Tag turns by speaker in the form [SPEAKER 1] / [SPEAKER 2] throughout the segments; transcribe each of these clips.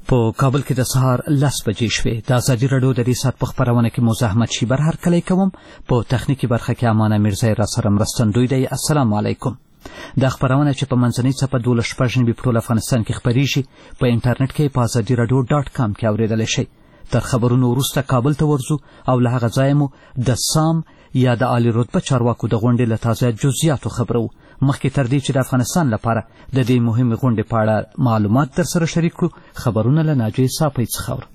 [SPEAKER 1] په کابل کې د سهار 10 بجې شوې. د ازادي راډیو د دې ساعت په خپرونه کې مزاحمت شیبر هرکلی کوم. په تخنیکي برخه کې امانه میرزا را سره مرستندوی دی. السلام علیکم. دا خپرونه چې په منځنۍ څپه 12 په ټول افغانستان کې خپریږي په انټرنیټ کې په azadiiradio.com کې اوریدل شي. تر خبرونو وروسته کابل ته ورځو او له هغه ځایه مو د سام یا د عالی رتبه چارواکو د غونډې له تازه جزئیاتو خبرو. مخکې تر دې چې د افغانستان لپاره د دې مهمې غونډې په اړه معلومات در سره شریک کړو، خبرونه له ناجیې صافۍ څخه اورو.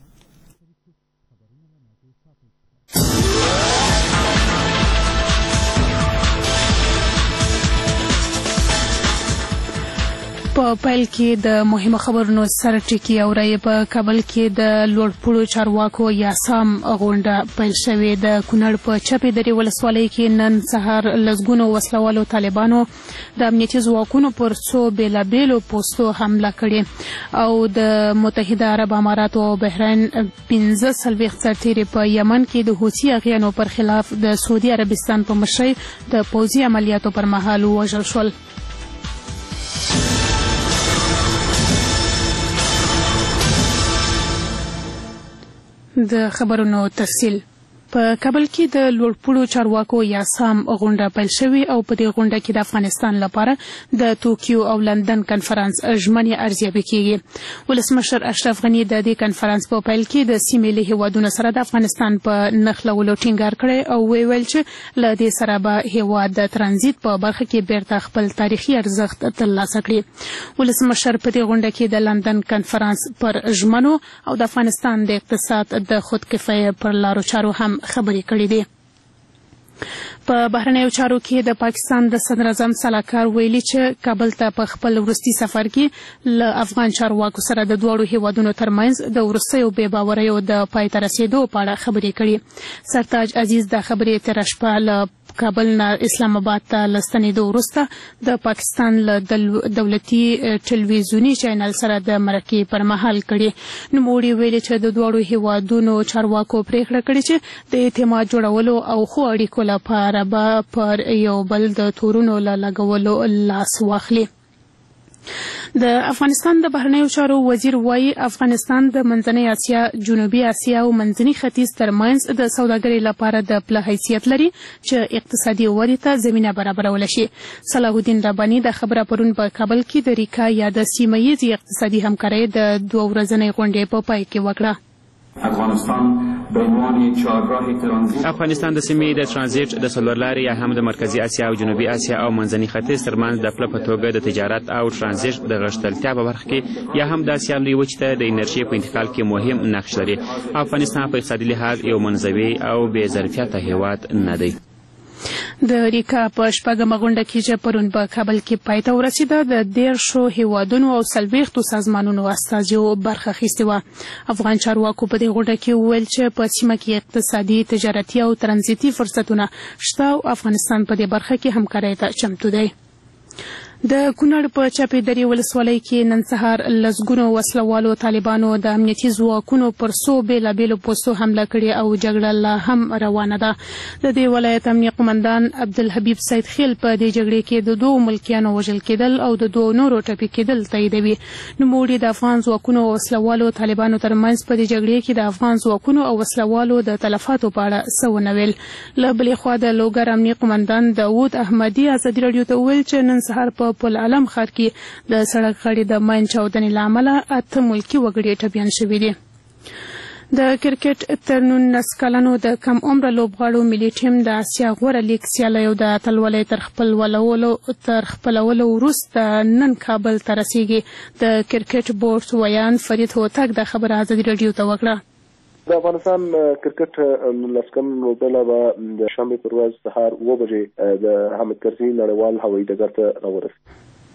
[SPEAKER 1] په پیل کې د مهمه خبرونو سره ټکی اورئ. په کابل کې د لوړپوړو چارواکو یا سام غونډه پیل شوې. د کونړ په چپې درې ولسوالۍ کې نن سهار لسګونو وسلوالو طالبانو د امنیتي ځواکونو پر څو بېلابېلو پوستو حمله کړې او د متحده عرب اماراتو او بحرین 15 سرتیري په یمن کې د حوثي اغیانو پر خلاف د سعودي عربستان په مشرۍ د پوځي عملیاتو پر مهال ووژل شول. د خبرونو تفصیل. په کابل کې د لوړپوړو چارواکو یا سام غونډه پیل شوې او په دې غونډه کې د افغانستان لپاره د توکیو او لندن کنفرانس ژمنې ارزیابي کیږي. ولسمشر اشرف غني د دې کنفرانس په پیل کې د سیمې له هیوادونو سره د افغانستان په نښلولو ټینګار کړی او ویل چې له دې سره به هیواد د ترانزیت په برخه کې بیرته خپل تاریخي ارزښت ترلاسه کړي. ولسمشر په دې غونډه کې د لندن کنفرانس پر ژمنو او د افغانستان د اقتصاد د خودکفایۍ پر لارو چارو هم خبرې کړې دي. په بهرنیو چارو کې د پاکستان د صدر اعظم سلاکار ویلي چې کابل ته په خپل وروستي سفر کې له افغان چارواکو سره د دواړو هیوادونو ترمنځ د وروستیو بې باوریو د پای ته رسېدو په اړه خبرې کړې. سرتاج عزیز د خبرې تېره شپه له کابل نه اسلام آباد ته له ستنېدو وروسته د پاکستان له دولتي ټلویزیوني چینل سره د مرکې پر مهال کړي. نوموړي ویلي چې د دواړو هیوادونو چارواکو پرېکړه کړې چې د اعتماد جوړولو او ښو اړیکو لپاره به پر یو بل د تورونو له لګولو لاس واخلي. د افغانستان د بهرنیو چارو وزیر وایي افغانستان د منځنۍ اسیا، جنوبي اسیا او منځني ختیځ ترمنځ د سوداګرۍ لپاره د پله حیثیت لري چې اقتصادي ودې ته زمینه برابرول شي. صلاح الدین رباني د خبره پرون په کابل کې د ریکا یا د سیمه ییزې اقتصادي همکارۍ د 2 ورځنۍ غونډې په پای کې وکړه.
[SPEAKER 2] افغانستان د سیمې د ترانزیت د څلورلارې یا هم د مرکزي اسیا او جنوبي اسیا او منځني ختیځ ترمنځ د پله په توګه د تجارت او ترانزیت د غښتلتیا په برخه کې یا هم د اسیا لویې وچې ته د انرژي په انتقال کې مهم نقش لري. افغانستان په اقتصادي لحاظ یو منزوي او بې ظرفیته هیواد نه دی.
[SPEAKER 1] د ریکا په شپږمه غونډه کې چې پرون په کابل کې پای ته ورسېده د 13 هیوادونو او 40 سازمانونو استازیو برخه اخیستې وه. افغان چارواکو په دې غونډه کې وویل چې په سیمه کې اقتصادي، تجارتي او ترانزیتي فرصتونه شته او افغانستان په دې برخه کې همکارۍ ته چمتو دی. د کونړ په چپې درې ولسوالۍ کې نن سهار لسګونو وسلوالو طالبانو د امنیتي ځواکونو پر څو بېلابېلو پوستو حمله کړې او جګړه لا هم روانه ده. د دې ولایت امنیه قمندان عبدالحبیب سید خیل په دې جګړې کې د 2 ملکیانو وژل کېدل او د 2 نورو ټپي کېدل تاییدوي. نوموړي د افغان ځواکونو او وسلوالو طالبانو ترمنځ په دې جګړې کې د افغان ځواکونو او وسلوالو د تلفاتو په اړه څه ونه ویل. له بلې خوا د لوګر امنیه قمندان داود احمدي ازادي راډیو ته وویل چې نن سهار په پل علم ښار کې د سړک غاړې د ماین چاودنې له امله 8 ملکي وګړي ټپیان شوي دي. د کرکټ تر 19 کلنو د کم عمره لوبغاړو ملي ټیم د اسیا غوره لیګ سیالیو د اتلولۍ تر خپلولو وروسته نن کابل ته رسیږي. د کرکټ بورډ ویان فرید هوتک د خبره ازادي راډیو ته وکړه.
[SPEAKER 3] د افغانستان کرکټ لسکن لوبډله به د شنبې پر ورځ سهار 9 بجې د حامد کرزي نړیوال هوایي ډګر ته راورسېږي.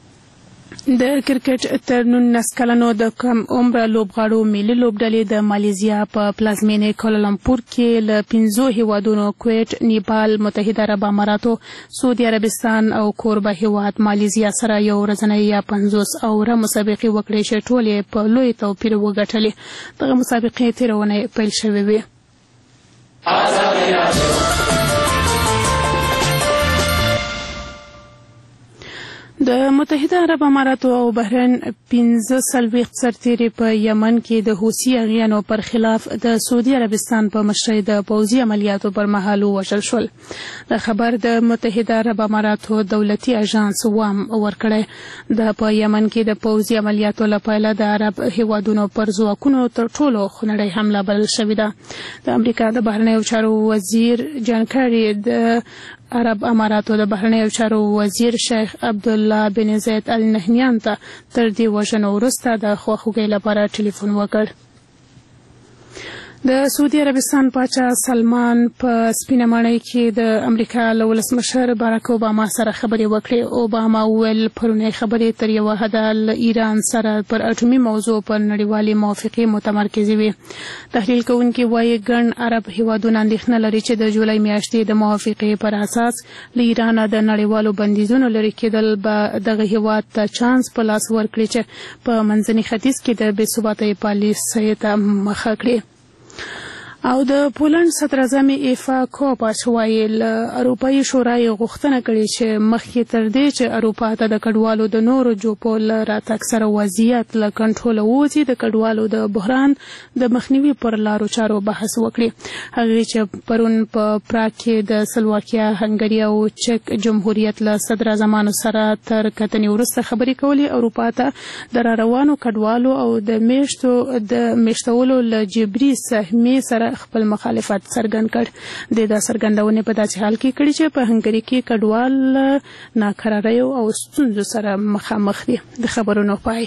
[SPEAKER 1] د کرکټ تر 19 کلنو د کم عمره لوبغاړو ملي لوبډلې د مالیزیا په پلازمینې کوالالمپور کې له 5 هیوادونو کویت، نیپال، متحده عرب اماراتو، سعودي عربستان او کوربه هیواد مالیزیا سره یو ورځنۍ یا 50 اوره مسابقې وکړې چې ټولې په لوی توپیر وګټلې. دغه مسابقې تېره اونۍ پیل شوې وې. د متحده عرب اماراتو او بحرین 15 سرتیري په یمن کې د حوثي اغیانو پر خلاف د سعودي عربستان په مشرۍ د پوځي عملیاتو پر مهال وژل شول. د خبر د متحده عرب اماراتو دولتي اژانس وام ورکړی د په یمن کې د پوځي عملیاتو لپاره د عرب هیوادونو پر ځواکونو تر ټولو خونړۍ حمله بلل شوې ده. د امریکا د بهرنیو چارو وزیر جان کری د عرب اماراتو د بهرنیو چارو وزیر شیخ عبدالله بن زید ال نهیان ته تر دې وژنو وروسته د خواخوږۍ لپاره ټلیفون وکړ. د سعودي عربستان پاچا سلمان په سپینه ماڼۍ کې د امریکا له ولسمشر باراک اوباما سره خبرې وکړې. اوباما وویل پرونی خبرې تر یوه حده له ایران سره پر اټومي موضوع پر نړیوالې موافقې متمرکزې وي. تحلیل کوونکي وایي ګڼ عرب هیوادونه اندېښنه لري چې د جولای میاشتې د موافقې پر اساس له ایران د نړیوالو بندیزونو لرې کېدل به دغه هیواد ته چانس په لاس ورکړي چې په منځني ختیځ کې د بې ثباتۍ پالیسۍ ته مخه کړي. او د پولند صدراعظم ایفا کوپاچ وایي له اروپایي شورای غوښتنه کړې چې مخکې تر دې چې اروپا ته د کډوالو د نورو جوپو له راتګ سره وضعیت له کنټروله ووځي د کډوالو د بحران د مخنیوي پر لارو چارو بحث وکړي. هغې چې پرون په پراګ کې د سلواکیا، هنګري او چک جمهوریت له صدراعظمانو سره تر کتنې وروسته خبرې کولې، اروپا ته د راروانو کډوالو او د میشتولو له جبري سهمې سره خپل مخالفت څرګند کړ. د څرګندونې په داسې حال کې کړي چې په هنګري کې کډوال ناکراریو او ستونزو سره مخامخ دي. د خبرونو پای.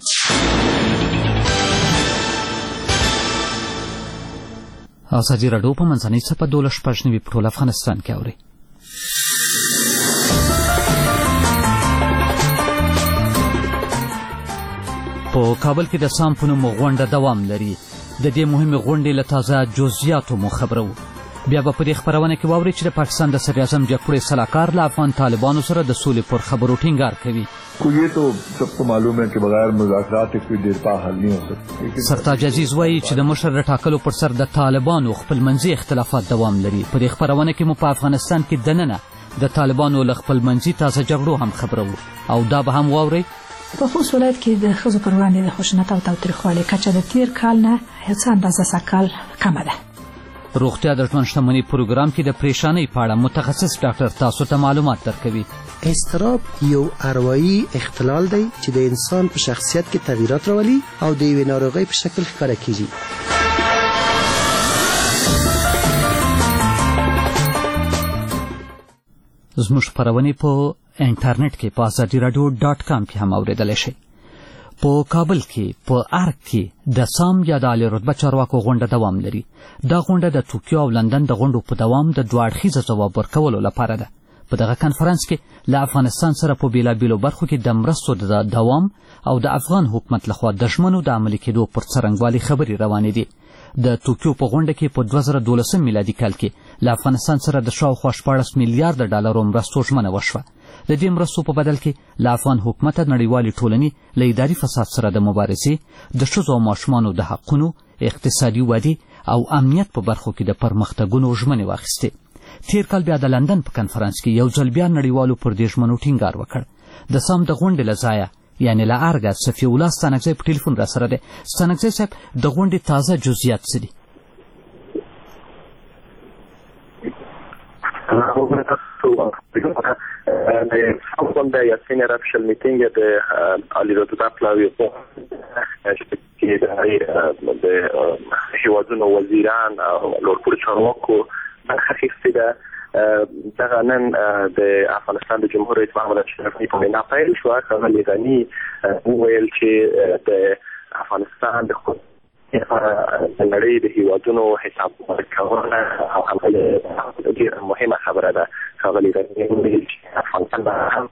[SPEAKER 4] ازادي راډیو په منځنۍ څپه 12 په ټول افغانستان کې اوري. په کابل کې د سام په نوم غونډه دوام لري. د دې مهمې غونډې له تازه جزئیاتو مو خبرو. بیا به په دې خبرونه کې واورئ چې د پاکستان د صدراعظم جګپوړی سلاکار له افغان طالبانو سره د سولې پر خبرو ټینګار کوي.
[SPEAKER 5] یہ تو سب کو معلوم ہے کہ بغیر مذاکرات کوئی دیرپا حل نہیں ہو سکتا.
[SPEAKER 4] سرتاج عزیز وایي چې د مشر د ټاکلو پر سر د طالبانو خپل منځي اختلافات دوام لري. په دې خبرونه کې مو په افغانستان کې دننه د طالبانو له خپل منځي تازه جګړو هم خبرو او دا به هم واورئ.
[SPEAKER 6] په خوست ولایت کې د ښځو پر وړاندې د خشونت او تاوتریخوالي کچه د تیر کال نه هیڅ اندازه سږ کمه ده.
[SPEAKER 4] روغتیا د ژوند شتمنۍ پروګرام کې د پریشانۍ په اړه متخصص ډاکټر تاسو ته معلومات درکوي.
[SPEAKER 7] اضطراب یو اروايي اختلال دی چې د انسان په شخصیت کې تغییرات راولي او د یوې ناروغۍ په شکل ښکاره کیږي.
[SPEAKER 4] زموږ خپرونې په انټرنیټ کې په azadiiradio.com کې هم اوریدلی شئ. په کابل کې په ارګ کې د سام یا د عالی رتبه چارواکو غونډه دوام لري. دا غونډه د توکیو او لندن د غونډو په دوام د دوه اړخیزه ځواب ورکولو لپاره ده. په دغه کنفرانس کې له افغانستان سره په بیلابیلو برخو کې د مرستو د دوام او د افغان حکومت لخوا د ژمنو د عملي کېدو پر څرنګوالي خبرې روانې دي. د توکیو په غونډه کې په 2012 میلادي کال کې له افغانستان سره د شاوخوا 14 میلیارډ ډالرو مرستو ژمنه وشوه. د دې مرستو په بدل کې له افغان حکومت نړیوالې ټولنې له اداري فساد سره د مبارزې، د ښځو او ماشومانو د حقونو، اقتصادي ودې او امنیت په برخو کې د پرمختګونو ژمنې واخیستې. تیر کال بیا د لندن په کنفرانس کې یو ځل بیا نړیوالو پر دې ژمنو ټینګار وکړ. د سام د غونډې له ځایه یعنې له ارګه صفي الله ستانکزی په ټلیفون را سره دی. ستانکزی صاحب، د غونډې تازه جزئیات څه دي؟
[SPEAKER 3] Fonda ya senior official meeting de عالی رتبه پلاوی چې د هیوادونو وزیران او لوړپوړو چارواکو برخه اخیستې ده. دغه نن د افغانستان د جمهور رئیس محمد اشرف غني په وینا پیل شوه. ښاغلي غني وویل چې د افغانستان د نړۍ د هیوادونو حساب ورکول او ډېره مهمه خبره ده. ښاغلي غني وویل چې افغانستان به هم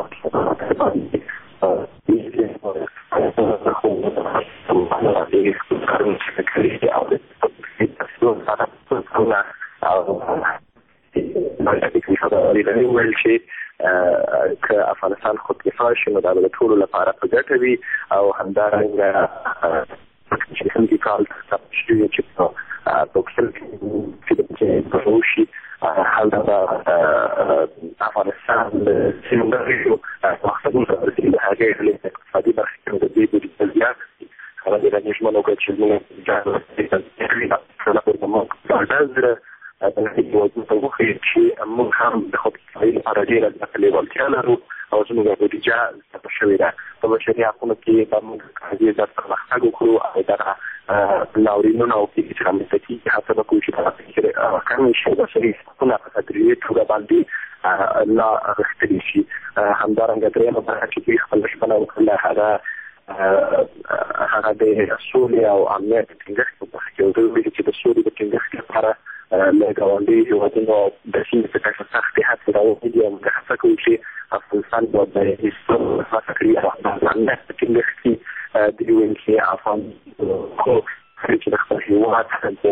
[SPEAKER 3] ویل چې که افغانستان خودکفا شي نو دا به د ټولو لپاره په ګټه وي او همدارنګه چې همدې کال شوي چې په بوکسل کې وشي هلته به افغانستان د سیمو مختلفو ژمنه وکړه چې موږ د هیوادونو ته وښیي چې موږ هم د خودکفایۍ لپاره ډېره زیاته لیوالتیا لرو او زموږ بودیجه زیاته شوې ده. په بشري حقونو کې به موږ ډېر زیات پرمختګ وکړو او دغه ناورینونه او پیښې چې رامنځته کېږي هڅه به کوو چې دغه پیښې کمې شي، بشري حقونه په تدریجي توګه باندې لا غښتلي شي. همدارنګه درېیمه برخه چې دوی خپله ژمنه وکړله هغه د سولې او امنیت د ټینګښت په برخه کې دوی ویلي چې د سولې د ټینګښت لپاره له ګاونډي هېوادونو د سیمې څخه سختې هڅې راوړي دي او موږ هڅه کوو چې افغانستان باید د اسلام هڅه کړي او د امنیت په ټینګښت کې د یو کې افغان چې د خپل هېواد د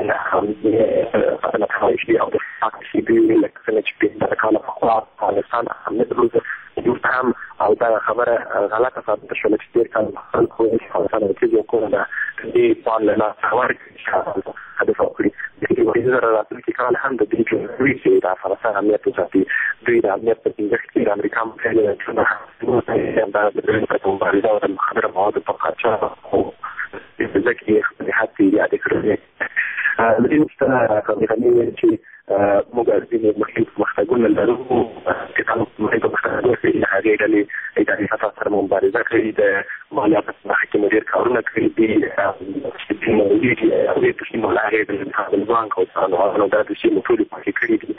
[SPEAKER 3] نتایج او د فاکسي دوی لکه څنګه چې 15 کاله پخوا افغانستان اهمیت درلود هم او دا خبره غلطه ثابته شوه چې ډېر کال خلکو افغانستان د تیږې کونه ده دې پلان له لاسه ورکړي چې هدف وکړي. د دې راتلونکي کال هم د دې جوړوي چې د افغانستان امنیت وساتي. دوی د امنیت په ټینګښت کې د امریکا متحده ایالاتونو دا د مبارزه او د مخدره موادو په قاچاق او په ځکه یې خپلې هڅې یادې کړې. د دې وروسته غني ویل چې موږ ځینې مهم پرمختګونه لرو چې تاسو مهم پرمختګونه کوي. هغې ډلې اداري فساد سره مبارزه کوي، د مالیاتو په برخه کې مو ډېر کارونه کړي دي چې د مولدي هغې په سیمو لارې د کابل بانک او څارنوالانو دا د سیمو ټولې پاکې کړي دي.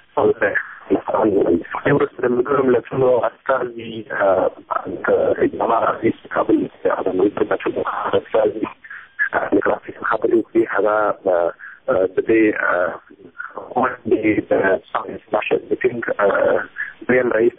[SPEAKER 3] وروسته د ملګرو ملتونو استازي ادامه رئیس کابل د ملګرو ملتونو استازي نکراسي خبرې وکړي. هغه د دې د ساینس ناشد میټینګ دویم رئیس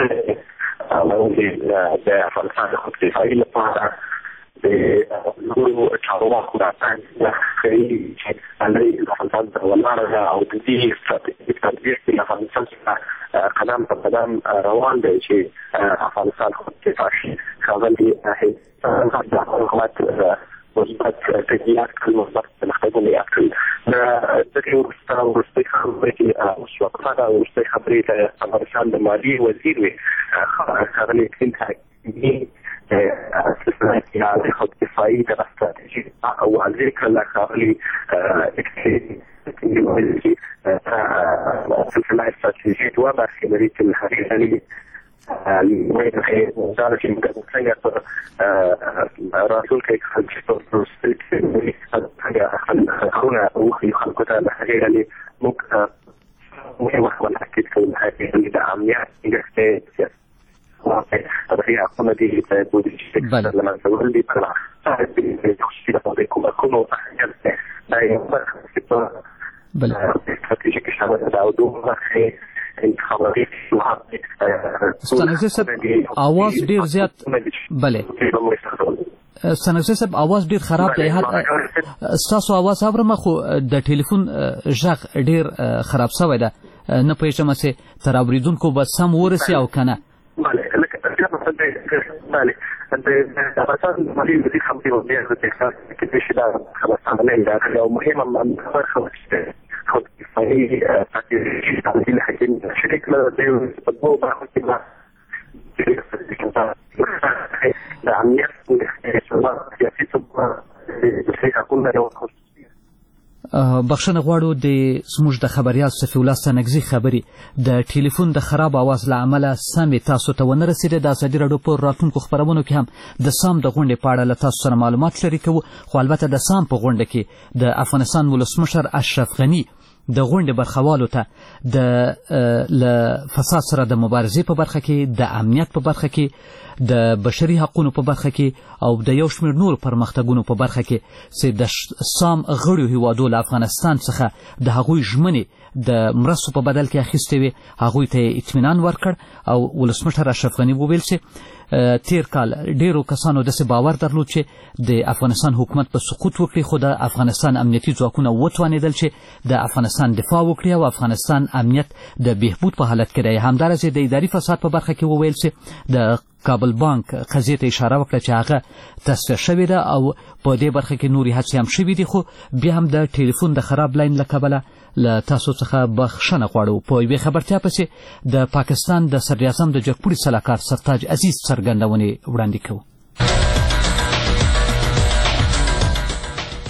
[SPEAKER 3] د افغانستان د خودکفایۍ لپاره د نورو چارواکو راتګ ښیي چې هلته د افغانستان ولاړه ده او د دې ستراتیژیک تدبیر کې له افغانستان څخه قدم په قدم روان دی چې افغانستان خودکفا شي. ښاغلي حکومت مثبت تغییرات کړل، مثبت پرمختګونه یې کړل. د دې وروستۍ خبرې کې وشوه دا وروستۍ خبرې د افغانستان د مالیې وزیر وي ښاغلي کلینټن استثناء د خودکفایۍ د ستراتیژي او واضح کړل. ښاغلي سلسله استراتیژي دوه برخې لري چې له هغې ډلې دا چې موږ څنګه په راتلونکي کال چې په وروستۍ کې خبرونه وښیو خلکو ته له هغې ډلې موږ مهمه خبره تاکید کوو له هغې ډلې د امنیت ټینګښت طبعي حقونه دي د بودیجې له منځه وړل دي په خصوصي د کومکونو اهمیت دی. دا یوه برخه چې په استراتیژي کې شامل ده او دوه برخې
[SPEAKER 4] ستانکزی صاحب आवाज ډیر زیات بله ستانکزی صاحب आवाज ډیر خراب دی. ستاسو आवाज اورم خو د ټلیفون غږ ډیر خراب شوی ده، نه پوهیږم چې تر اوریدونکو به سم ورسي او کنه.
[SPEAKER 3] بله لکه بله د افغانستان مالي وزیر هم یو ډېر د تحقیق کې شي دا افغانستان نه دی او مهمه برخه خودکفایۍ ستراتیژي تعدیل حکیم شریک له دې په دوه برخو کې د امنیت سیاسي ثبات د حقونو یو
[SPEAKER 4] بخښنه غواړو د زموږ د خبریال صفي الله ستانکزي خبرې د ټلیفون د خراب आवाज له امله سمې تاسو ته ونه رسېدې. د ازادي راډیو په راتلونکو خپرونو کې هم د سام د غونډې په اړه له تاسو سره معلومات شریکوو، خو البته د سام په غونډه کې د افغانستان ولسمشر اشرف غني د غونډې برخوالو ته له فساد سره د مبارزې په برخه کې، د امنیت په برخه کې، د بشري حقونو په برخه کې او د یو شمېر نورو پرمختګونو په برخه کې چې د سام غړیو هیوادو له افغانستان څخه د هغوی ژمنې د مرستو په بدل کې اخیستې وې، هغوی ته اطمینان ورکړ او ولسمشر اشرف غني وویل چې تیر کال ډیرو کسانو داسې باور درلود چې د افغانستان حکومت په سقوط وکړي، خو د افغانستان امنیتي ځواکونه وتوانېدل چې د افغانستان دفاع وکړي او افغانستان امنیت د بهبود په حالت کې دی. همدارسې د اداري فساد په برخه کې وویل چې د کابل بانک قضیې ته اشاره وکړه چې هغه تصفیه شوې ده او په دې برخه کې نورې هڅې هم شوي دي، خو بیا هم د ټلیفون د خراب لاین له کبله له تاسو څخه بخښنه غواړو. په یوې خبرتیا پسې د پاکستان د صدراعظم د جګپوړي سلاکار سرتاج عزیز څرګندونې وړاندې کوو.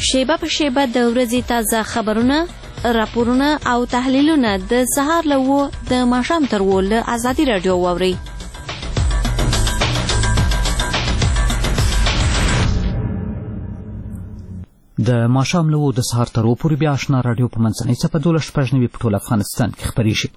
[SPEAKER 8] شیبه په شیبه د ورځې تازه خبرونه، راپورونه او تحلیلونه د سهار له 9 د ماښام تر 10 له ازادي راډیو واورئ.
[SPEAKER 4] د ماښام له 9 د سهار تر 10 پورې بیا آشنا راډیو په منځنۍ څپه 12 په ټول افغانستان کې خپریږي.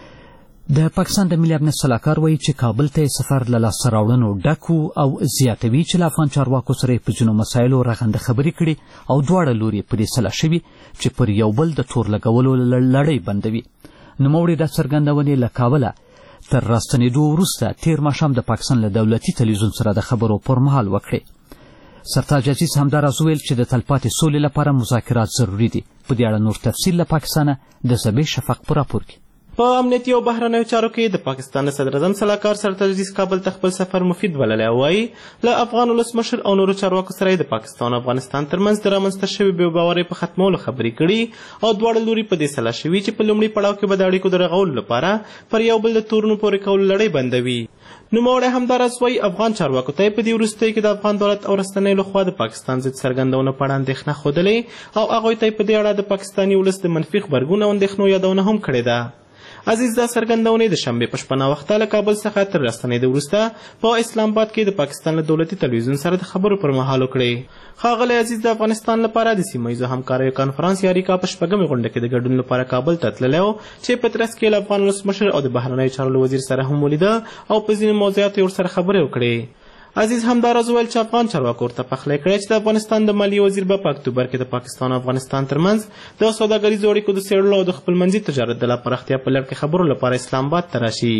[SPEAKER 4] د پاکستان د ملي امنیت سلاکار وایي چې کابل ته سفر له لاسته راوړنو ډک او زیاتوي چې له افغان چارواکو سره په ځینو مسایلو رغنده خبرې کړي او دواړه لوري په دې سلا شوي چې پر یو بل د تور لګولو لړۍ بندوي. نوموړي دا څرګندونې له کابله تر راستنېدو وروسته تیر ماښام د پاکستان له دولتي تلویزیون سره د خبرو پر مهال وکړې. سرتاج عزیز همداراز وویل چې د تلپاتې سولې لپاره مذاکرات ضروري دي. په دې اړه نور تفصیل له پاکستانه د زبې شفق په راپور کې.
[SPEAKER 9] په امنیتي او بهرنیو چارو کې د پاکستان صدر اعظم سلاکار سرتاج عزیز کابل ته خپل سفر مفید بللی وایي له افغان ولسمشر او نورو چارواکو سره د پاکستان او افغانستان ترمنځ د رامنځته شوې بې باورۍ په ختمولو خبرې کړي او دواړه لوري په دې سلا شوي چې په لومړي پړاو کې به د اړیکو د رغولو لپاره پر یو بل د تورونو پورې کولو لړۍ بندوي. نوموړی همداراز وایي افغان چارواکو ته په دې وروستیو کې د افغان دولت او رسنیو لخوا د پاکستان ضد څرګندونو په اړه اندېښنه ښودلې او هغوی ته په دې اړه د پاکستاني ولس د منفي غبرګون او اندېښنو یادونه هم کړې ده. عزیز دا څرګندونې د شنبې په شپه ناوخته له کابل څخه تر راستنېدو وروسته په اسلام آباد کې د پاکستان له دولتي تلویزیون سره د خبرو پر مهال وکړې. ښاغلی عزیز د افغانستان لپاره د سیمه ییزو همکاریو کنفرانس یا ریکا په شپږمې غونډه کې د ګډون لپاره کابل ته تللی و چې په ترڅ کې له افغان ولسمشر او د بهرنیو چارو وزیر سره هم ولیده او په ځینو موضوعاتو یې ورسره خبرې وکړې. عزیز همداراز وویل چې افغان چارواکو ورته پخلی کړی چې د افغانستان د مالیې وزیر به په اکتوبر کې د پاکستان او افغانستان ترمنځ د سوداګریزو اړیکو د څېړلو او د خپلمنځي تجارت د لا پراختیا په لړ کې خبرو لپاره اسلام آباد ته راشي.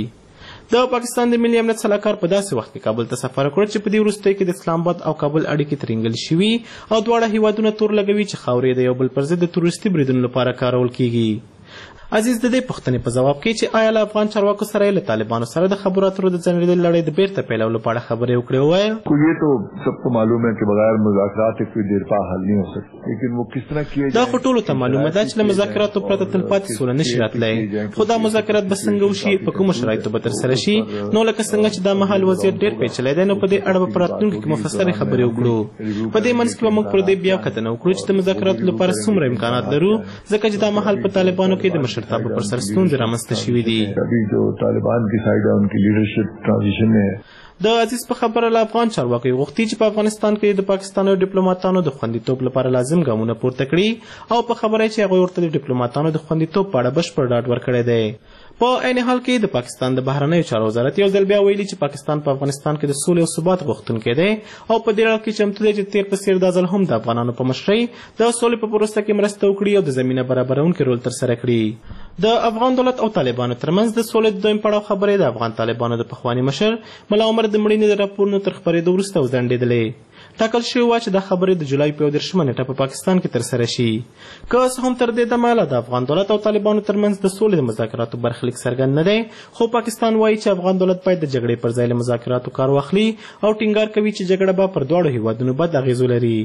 [SPEAKER 9] د پاکستان د ملي امنیت سلاکار په داسې وخت کې کابل ته سفر وکړ چې په دې وروستیو کې د اسلام آباد او کابل اړیکې ترینګل شوي او دواړه هیوادونه تور لګوي چې خاورې د یو بل پر ضد د تروریستي بریدونو لپاره کارول کیږي. عزیز د دې پوښتنې په ځواب کې چې آیا له افغان چارواکو سره له طالبانو سره د خبرو اترو د ځنډېدلې لړۍ د بیرته پیلولو په اړه خبرې وکړې وویل
[SPEAKER 5] یہ تو سب کو معلوم ہے کہ بغیر مذاکرات کوئی دیر پا حل نہیں ہو سکتی لیکن وہ کس طرح کیے
[SPEAKER 9] دا خو ټولو ته معلومه ده چې له مذاکراتو پرته تلپاتې سوله نشي راتلی خو دا مذاکرات به څنګه وشي په کومو شرایطو به ترسره شي نو لکه څنګه چې دا مهال وضعیت ډېر پیچلی دی نو په دې اړه به په راتلونکي کې مفصلې خبرې وکړو. په دې منځ کې به موږ پر دې بیا کتنه وکړو چې د مذاکراتو لپاره څومره امکانات لرو ځکه چې دا مهال په طالبانو کې د مشرتابه پر سر ستونزې رامنځته شوي دي.
[SPEAKER 5] ابھی جو طالبان کی سائڈ ہے ان کی لیڈرشپ ٹرانزیشن میں
[SPEAKER 9] د عزیز په خبره له افغان چارواکو غوښتي چې په افغانستان کې د پاکستاني ډیپلوماټانو د خوندیتوب لپاره لازم ګامونه پورته کړي او په خبره چې هغوی ورته د ډیپلوماټانو د خوندیتوب په اړه بشپړ ډاډ ورکړی دی. په عین حال کې د پاکستان د بهرنیو چارو وزارت یو ځل بیا ویلي چې پاکستان په افغانستان کې د سولې او ثبات غوښتونکی دی او په دې اړه کې چمتو دی چې تیر په څېر دا ځل هم د افغانانو په مشرۍ د سولې په پروسه کې مرسته وکړي او د زمینه برابرونکي رول ترسره کړي. د افغان دولت او طالبانو ترمنځ د سولې د دویم پړاو خبرې د افغان طالبانو د پخواني مشر ملا عمر د مړینې د راپورونو تر خپرېدو وروسته وځنډېدلې. ټاکل شوي وه چې دا خبرې د جولای په 14 نیټه په پاکستان کې ترسره شي. که څه هم تر دې دمه لا د افغان دولت او طالبانو ترمنځ د سولې د مذاکراتو برخلیک څرګند نه دی خو پاکستان وایي چې افغان دولت باید د جګړې پر ځای له مذاکراتو کار واخلي او ټینګار کوي چې جګړه به پر دواړو هیوادونو بد اغېزو لري.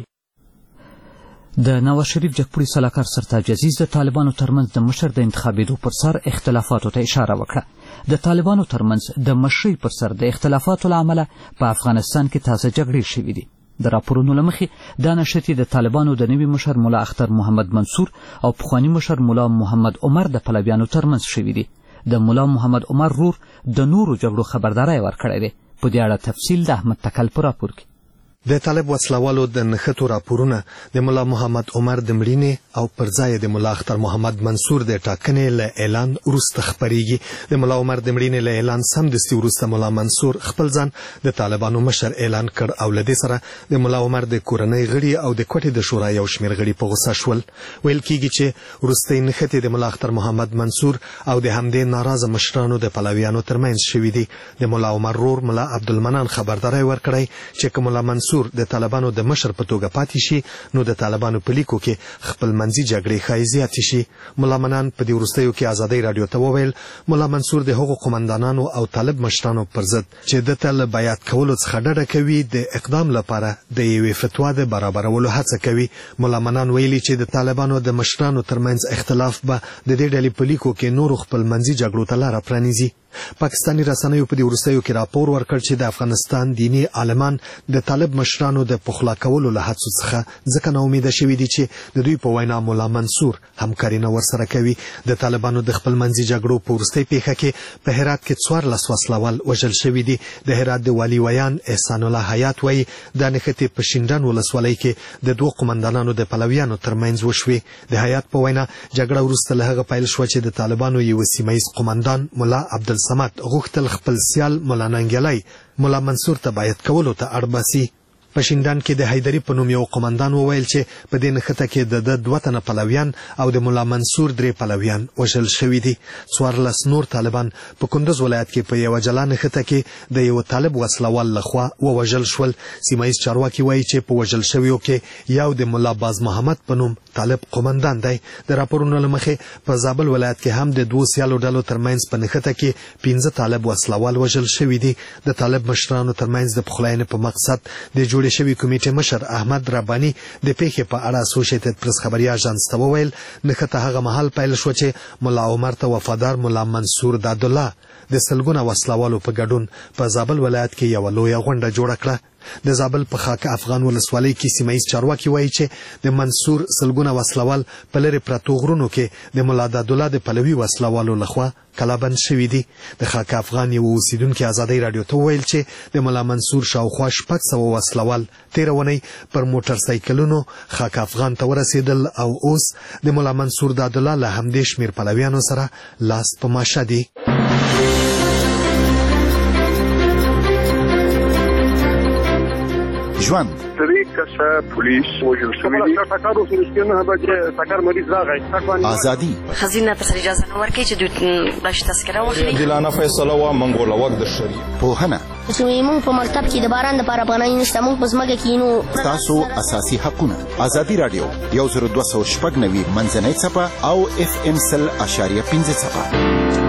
[SPEAKER 4] د نواز شریف جګپوړي سلاکار سرتاج عزیز د طالبانو ترمنځ د مشر د انتخابېدو پر سر اختلافاتو ته اشاره وکړه. د طالبانو ترمنځ د مشرۍ پر سر د اختلافاتو له امله په افغانستان کې تازه جګړې شوي دي. د راپورونو له مخې دا نښتې د طالبانو د نوي مشر ملا اختر محمد منصور او پخواني مشر ملا محمد عمر د پلویانو ترمنځ شوي دي. د ملا محمد عمر رور د نورو جګړو خبرداری ورکړی دی. په دې اړه تفصیل د احمد تکل په راپور کې.
[SPEAKER 10] د طالب وسلوالو د نښتو راپورونه د ملا محمد عمر د مړینې او پر ځای د ملا اختر محمد منصور د ټاکنې له اعلان وروسته خپریږي. د ملا عمر د مړینې له اعلان سمدستي وروسته ملا منصور خپل ځان د طالبانو مشر اعلان کړ او له دې سره د ملا عمر د کورنۍ غړي او د کوټې د شورا یو شمېر غړي په غوسه شول. ویل کېږي چې وروستۍ نښتې د ملا اختر محمد منصور او د همدې ناراضه مشرانو د پلویانو ترمنځ شوي دي. د ملا عمر رور ملا عبدالمنان خبرداری ورکړی چې که ملا منصور د طالبانو د مشر په توګه پاتې شي نو د طالبانو په لیکو کې خپلمنځي جګړې ښایي زیاتې شي. ملا منان په دې وروستیو کې ازادۍ راډیو ته وویل ملا منصور د هغو قمندانانو او طالب مشرانو پر ضد چې ده ته له بیعت کولو څخه ډډه کوي د اقدام لپاره د یوې فتوا د برابرولو هڅه کوي. ملا منان ویلي چې د طالبانو د مشرانو ترمنځ اختلاف به د دې ډلې په لیکو کې نورو خپلمنځي جګړو ته لاره پرانیزي. پاکستاني رسنیو په دې وروستیو کې راپور ورکړ چې د افغانستان دینی عالمان د طالب مشرانو د پخلا کولو له هڅو څخه ځکه ناامیده شوي دي چې د دوی په وینا مولا منصور همکاري نه ورسره کوي. د طالبانو د خپلمنځي جګړو په وروستۍ پیښه کې په هرات کې 14 وسلوال وژل شوي دي. د هرات د والي ویان احسان الله حیات وایي دا نښتې په شینډن ولسوالۍ کې د دوه قومندانانو د پلویانو ترمنځ وشوې. د حیات په وینا جګړه وروسته له هغه پیل شوه چې د طالبانو یو سیمه ییز قومندان مولا عبدالصمد غوښتل خپل سیال مولا ننګیالی مولا منصور ته بیعت کولو ته اړ باسي. په شینډن کې د حیدري په نوم یو قومندان وویل چې په دې نښته کې د 2 تنه پلویان او د مولا منصور 3 پلویان وژل شوي دي. 14 نور طالبان په کندوز ولایت کې په یو جلا نښته کې د یو طالب وسلوال لخوا ووژل شول. سیمه ییز چارواکي وایي چې په وژل شویو کې یو د مولا باز محمد په نوم طالب قومندان دی. د راپورونو له مخې په زابل ولایت کې هم د 2 سیالو ډلو ترمنځ په نښته کې 15 طالب وسلوال وژل شوي دي. د طالب مشرانو ترمنځ د پخلاینې په مقصد د جوړې شوي کمیټې مشر احمد رباني د پیښې په اړه اسوسییټډ پریس خبري اژانس ته وویل نښته هغه مهال پیل شو چې مولا عمر ته وفادار مولا منصور دادالله د سلګونه وسلوالو په ګډون په زابل ولایت کې یو لویه غونډه جوړه کړه. د زابل په خاک افغان ولسوالۍ کې سیمه ییز چارواکي وایي چې د منصور سلګونه وسلوال په لرې پرتو غرونو کې د مولا دادالله د پلوي وسلوالو لخوا کلابند شوي دي. د خاک افغان یو اوسیدونکي ازادۍ راډیو ته وویل چې د مولا منصور شاوخوا 600 وسلوال تېره اونۍ پر موټر سایکلونو خاک افغان ته ورسېدل او اوس د مولا منصور دادالله له همدې شمېر پلویانو سره لاس په ماشه دي.
[SPEAKER 11] ژوند
[SPEAKER 12] درې کسه پولیس وژل شوي دي. ټکر وشو چې نه بچ ټکر مریض راغی.
[SPEAKER 11] ازادي
[SPEAKER 13] خزینه ته اجازه نه ورکړي چې دوی باش تذکره واخلي.
[SPEAKER 14] عادلانه فیصله وا منګول وخت د شری
[SPEAKER 11] پوهنه
[SPEAKER 15] چې موږ په مکتب کې د باران لپاره پناه نشته موږ په ځمکه کې نو
[SPEAKER 11] تاسو اساسي حقونه. ازادي رادیو 10290 منځنۍ څپه او FM 100.5 څپه.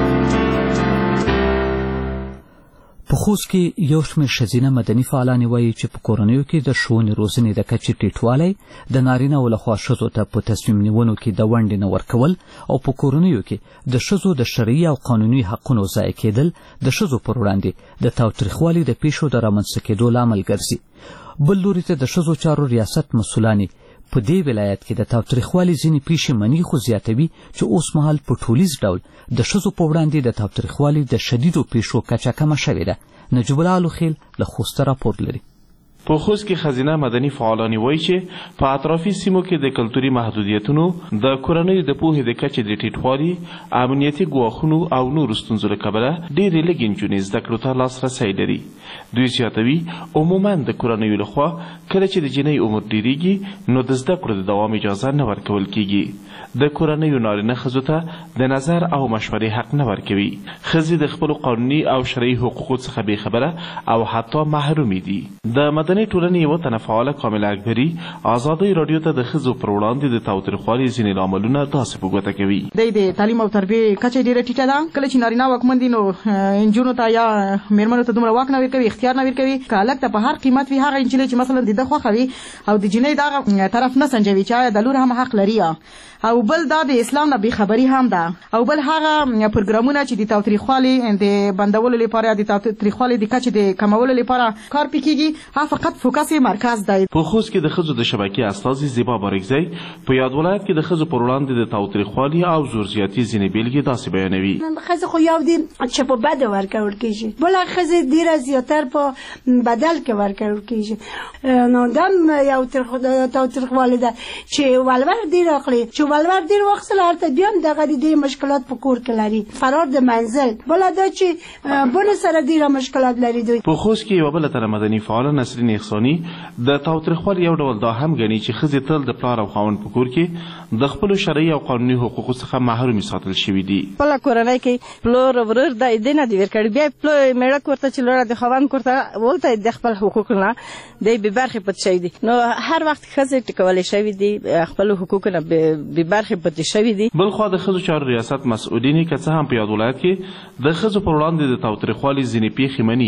[SPEAKER 4] په خوست کې یو شمېر ښځینه مدني فعالانې وایي چې په کورنیو کې د ښوونې روزنې د کچې ټیټوالی د نارینه‌و لخوا ښځو ته په تصمیم نیونو کې د ونډې نه ورکول او په کورنیو کې د ښځو د شرعي او قانوني حقونو ضایع کېدل د ښځو پر وړاندې د تاوتریخوالي د پیښو د رامنځته کېدو لامل ګرځي. بل لوري ته د ښځو چارو ریاست مسؤلانې په دې ولایت کې د تاوتریخوالي ځینې پیښې مني خو زیاتوي چې اوس مهال په ټولیز ډول د ښځو په وړاندې د تاوتریخوالي د شدیدو پیښو کچه کمه شوې ده. نجیب الله الوخیل له خوسته راپور لري.
[SPEAKER 16] په خوست کې ښځینه مدني فعالانې وایي چې په اطرافي سیمو کې د کلتوري محدودیتونو د کورنیو د پوهې د کچې د ټیټوالي امنیتي ګواښونو او نورو ستونزو له کبله ډېرې لږې نجونې زده کړو ته لاسرسی لري. دوی زیاتوي عموما د کورنیو لخوا کله چې د جنۍ عمر ډېرېږي نو د زده کړو د دوام اجازه نه ورکول کیږي. د کورنیو نارینه ښځو ته د نظر او مشورې حق نه ورکوي. ښځې د خپلو قانوني او شرعي حقوقو څخه بېخبره او حتی محرومې دي. د مدني ټولنې یوه تنه فعاله کامله اکبري ازادۍ راډیو ته د ښځو پر وړاندې د تاوتریخوالي ځینې لاملونه داسې په ګوته کوي.
[SPEAKER 17] د تعلیم او تربیې کچه ډېره ټیټه ده. کله چې نارینه واکمن دي نو نجونو ته یا مېرمنو ته دومره واک نه ورکوي، اختیار نه ورکوي. که هلک ته په هر قیمت وي هغه نجلۍ چې مثلا د ده خوښه وي او د جنۍ دغه طرف نه سنجوي چې آیا د لور هم حق لري او بل دا د اسلام نه بېخبري هم ده او بل هغه پروګرامونه چې د تاوتریخوالي د بندولو لپاره د تاوتریخوالي د کچې د کمولو لپاره کار پې کېږي هغه فقط فوکس مرکز دی.
[SPEAKER 16] په خوست کې د ښځو د شبکې استازي زیبا بارکزی په یاد ولایت کې د ښځو پر وړاندې د تاوتریخوالي او زور زیاتي ځینې بېلګې داسې بیانوي.
[SPEAKER 18] ښځې خو یو دي چې په بده ورکول کېږي، بله ښځې ډېره زیاتر په بدل کې ورکول کېږي. نو دا یو تاوتریخوالی ده چې ولور ډېر اخلي، چې ولور ډېر واخیستل هلته بیا هم دغه د دې مشکلات په کور کې لري. فرار د منزل بله دا چې بنو سره ډېره مشکلات لري. دوی
[SPEAKER 16] په خوست کې یوه بله تنه مدني فعاله نسرین احساني د تاوتریخوالي یو ډول دا هم ګڼي چې ښځې تل د پلار او خاوند په کور کې د خپلو شرعي او قانوني حقوقو څخه محرومې ساتل شوي دي.
[SPEAKER 19] خپله کورنۍ کې پلور ورور د دې نه دي ورکړي، بیا پلور میړه کور ته چې لاړه د خاوند کور ته ولته د خپل حقوق نه دی بې برخې پاتې شوي دي. نو هر وخت ښځې ټکولی شوي دي، خپلو حقوقو نه بې برخې پاتې شوي دي.
[SPEAKER 16] بلخوا د ښځو چارو ریاست مسؤلین که څه هم په یاد ولایت کې د ښځو پر وړاندې د تاوتریخوالي ځینې پیښې مني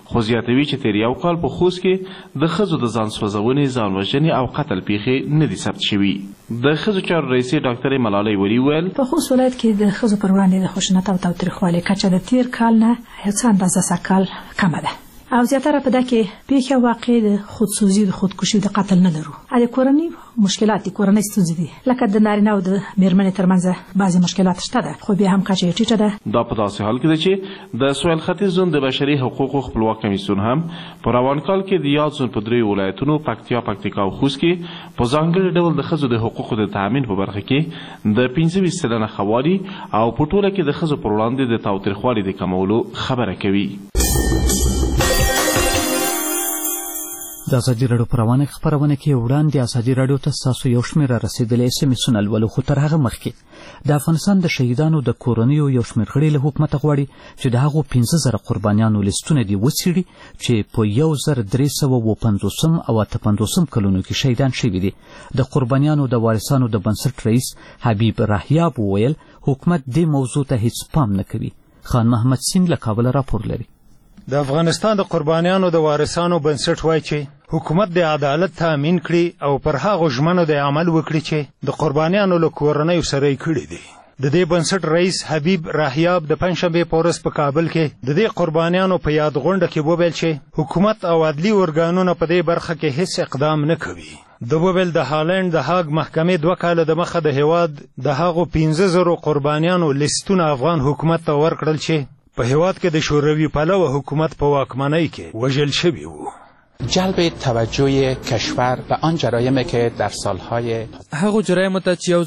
[SPEAKER 16] خو زیاتوي چې تیر یو کال په خوست کې د ښځو د ځان سوځونې، ځان وژنې او قتل پیښې نه دي ثبت شوي. د ښځو چارو رئیسې ډاکټرې ملالۍ ولي وویل
[SPEAKER 6] په خوست ولایت کې د ښځو پر وړاندې د خشونت او تاوتریخوالي کچه د تیر کال نه څه اندازه سږکال کمه ده او زیاتره په دغه کې پیښه واقع د خودسوزي، د خودکشي، د قتل نه لرو. د کورنۍ مشکلات دي، کورنۍ ستونزې دي، لکه د نارینه او د میرمنې ترمنځ بعضې مشکلات شته ده، خو بیا هم کچه یې ټیټه ده.
[SPEAKER 16] دا په داسې حال کې ده چې د سویل ختیځ زون د بشري حقوقو خپلواک کمیسیون هم په روان کال کې د یاد زون په 3 ولایتونو پکتیا، پکتیکا او خوست کې په ځانګړي ډول د ښځو د حقوقو د تامین په برخه کې د 25% خوالي او په ټوله کې د ښځو پر وړاندې د تاوتریخوالي د کمولو خبره کوي.
[SPEAKER 4] د ازادي راډیو په روانه خپرونه کې وړاندې ازادي راډیو ته ستاسو یو شمېر رسېدلی SMS لولو، خو تر هغه مخکې د افغانستان د شهیدانو د کورنیو یو شمېر غړي له حکومته غواړي چې د هغو 15,000 قربانیانو لیستونه دې وڅېړي چې په 1350 او 58 کلونو کې شهیدان شوي دي. د قربانیانو د وارثانو د بنسټ رئیس حبیب راهیاب وویل حکومت دې موضوع ته هیڅ پام نه کوي. خان محمد سین له کابل راپور لري.
[SPEAKER 20] د افغانستان د قربانیانو د وارثانو بنسټ وایي چې حکومت د عدالت تامین کړي او پر هغو ژمنو د عمل وکړي چې د قربانیانو له کورنیو سره یې کړي دي. د دې بنسټ رئیس حبیب راهیاب د پنجشنبې په ورځ په کابل کې د دې قربانیانو په یاد غونډه کې وویل چې حکومت او عدلي ارګانونه په دې برخه کې هیڅ اقدام نه کوي. د وویل د هالند د هاګ محکمې 2 کاله د مخه د هیواد د هغو 15,000 قربانیانو لیستونه افغان حکومت ته ورکړل چې په هیواد کې د شوروي پلوه حکومت په واکمنۍ کې وژل شوي وو.
[SPEAKER 21] جلب توجه کشور به آن جرایمی که در سالهای
[SPEAKER 22] هغو جرایمو ته چې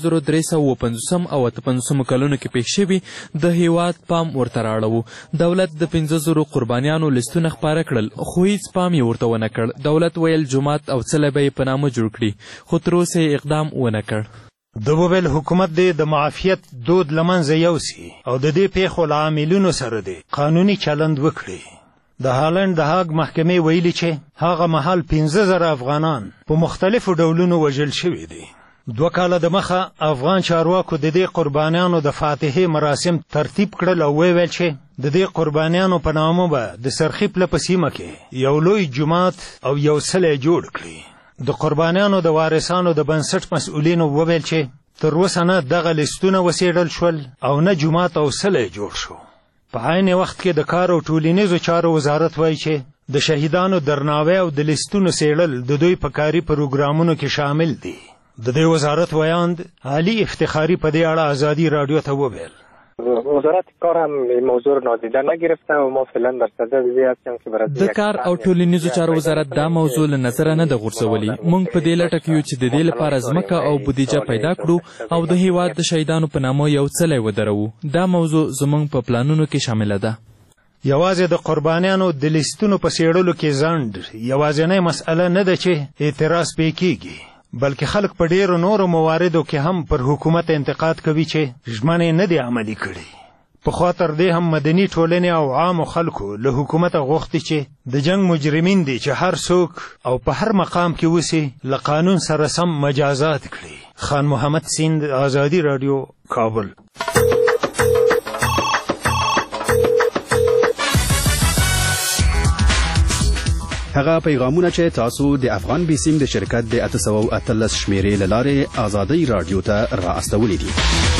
[SPEAKER 22] 1350 او 58 کلونو کې پیښ شوي د هیواد پام ورته راړو. دولت د 15,000 قربانیانو لیستونه خپاره کړل خو هیڅ پام یې ورته ونه کړ. دولت ویل جومات او څلی به یې په نامه جوړ کړي خو تر اوسه یې اقدام ونه کړ.
[SPEAKER 20] د وویل حکومت دې د معافیت دود له منځه یوسي او د دې پیښو له عاملینو سره دې قانوني چلند وکړي. د هالند د هاګ محکمې ویلي چې هغه مهال 15,000 افغانان په مختلفو ډولونو وژل شوي دي. 2 کاله د مخه افغان چارواکو د دې قربانیانو د فاتحې مراسم ترتیب کړل او ویل چې د دې قربانیانو په نامه به د سرخیپله په سیمه کې یو لوی جومات او یو څلی جوړ کړي. د قربانیانو د وارثانو د بنسټ مسؤلینو وویل چې تر اوسه نه دغه لیستونه وڅېړل شول او نه جومات او څلی جوړ شو. په عین وخت کې د کار او ټولنیزو چارو وزارت وایي چې د شهیدانو درناوی او د لیستونو څېړل د دوی په کاري پروګرامونو کې شامل دي. د دې وزارت ویاند علي افتخاري په دې اړه ازادي راډیو ته وویل
[SPEAKER 23] وزارت کار هم موضوع رو نادیده نگرفته و ما فعلا در صدد دې هستیم چې برای
[SPEAKER 22] د کار او ټولنیزو چارو وزارت دا موضوع له نظره نه د غورځولي. موږ په دې لټه کې یو چې د دې لپاره ځمکه او بودیجه پیدا کړو او د هیواد د شهیدانو په نامه یو څلی ودروو. دا موضوع زموږ په پلانونو کې شامله ده.
[SPEAKER 20] یوازې د قربانیانو د لیستونو په څېړلو کې ځنډ یوازینۍ مسئله نه ده چې اعتراض پې کېږي، بلکې خلک په ډیرو نورو مواردو کې هم پر حکومت انتقاد کوي چې ژمنې نه دي عملي کړي. پخوا تر دې هم مدني ټولنې او عامو خلکو له حکومته غوښتي چې د جنگ مجرمین دي چې هر څوک او په هر مقام کې اوسي له قانون سره سم مجازات کړي. خان محمد سیند، ازادي راډیو، کابل.
[SPEAKER 24] هغه پیغامونه چې تاسو د افغان بیسیم د شرکت د 813 شمیرې له لارې ازادي راډیو ته را استولې دي.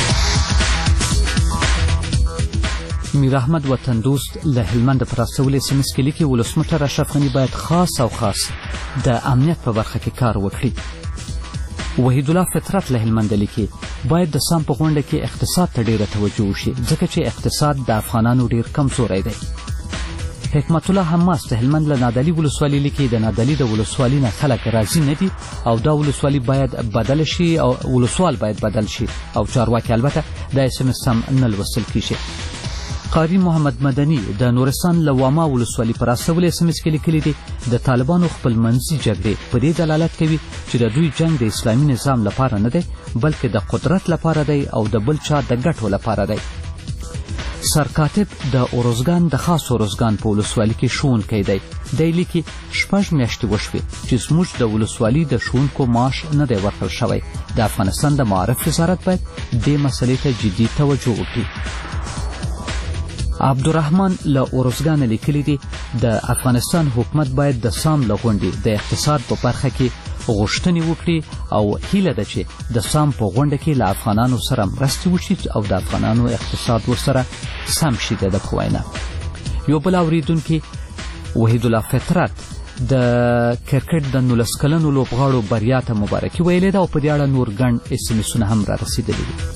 [SPEAKER 4] میر احمد وطن دوست له هلمند پر استولې SMS کې لیکي ولسمشر اشرف غني باید خاص او خاص د امنیت په برخه کې کار وکړي. وحید الله فطرت له هلمند لیکي باید د سام په غونډه کې اقتصاد ته ډیره توجه وشي ځکه چې اقتصاد د افغانانو ډیر کمزوری دی. حکمت الله حماس د هلمند له نادعلي ولسوالۍ لیکي د نادعلي د ولسوالۍ نه خلک راضي نه دي او دا ولسوالي باید بدل شي او ولسوال باید بدل شي او چارواکي البته د SMS سم نه لوستل کیږي. قاری محمد مدني د نورستان له واما ولسوالۍ پر استولې SMS کې لیکلي دي د طالبانو خپل منځي جګړې په دې دلالت کوي چې د دوی جنگ د اسلامي نظام لپاره نه دی بلکې د قدرت لپاره دی او د بل چا د ګټو لپاره دی. سرکاتب د اورزګان د خاص اورزګان په ولسوالۍ کې ښوونکی دی. دی لیکي 6 میاشتې وشوې چې زموږ د ولسوالۍ د ښوونکو معاش نه دی ورکړل شوی. د افغانستان د معارف وزارت باید دې مسلې ته جدي توجه وکړي. عبدالرحمن له اورزګان لیکلي دي د افغانستان حکومت باید د سام له غونډې د اقتصاد په برخه کې غوښتنې وکړي او هیله ده چې د سام په غونډه کې له افغانانو سره مرستې وشي او د افغانانو اقتصاد ورسره سم شي. د په وینا یو بل اورېدونکي وحید الله فطرت د کرکټ د 19 کلنو لوبغاړو بریا ته مبارکي ویلې ده او په دې اړه نور ګڼ SMS هم را رسېدلي دي.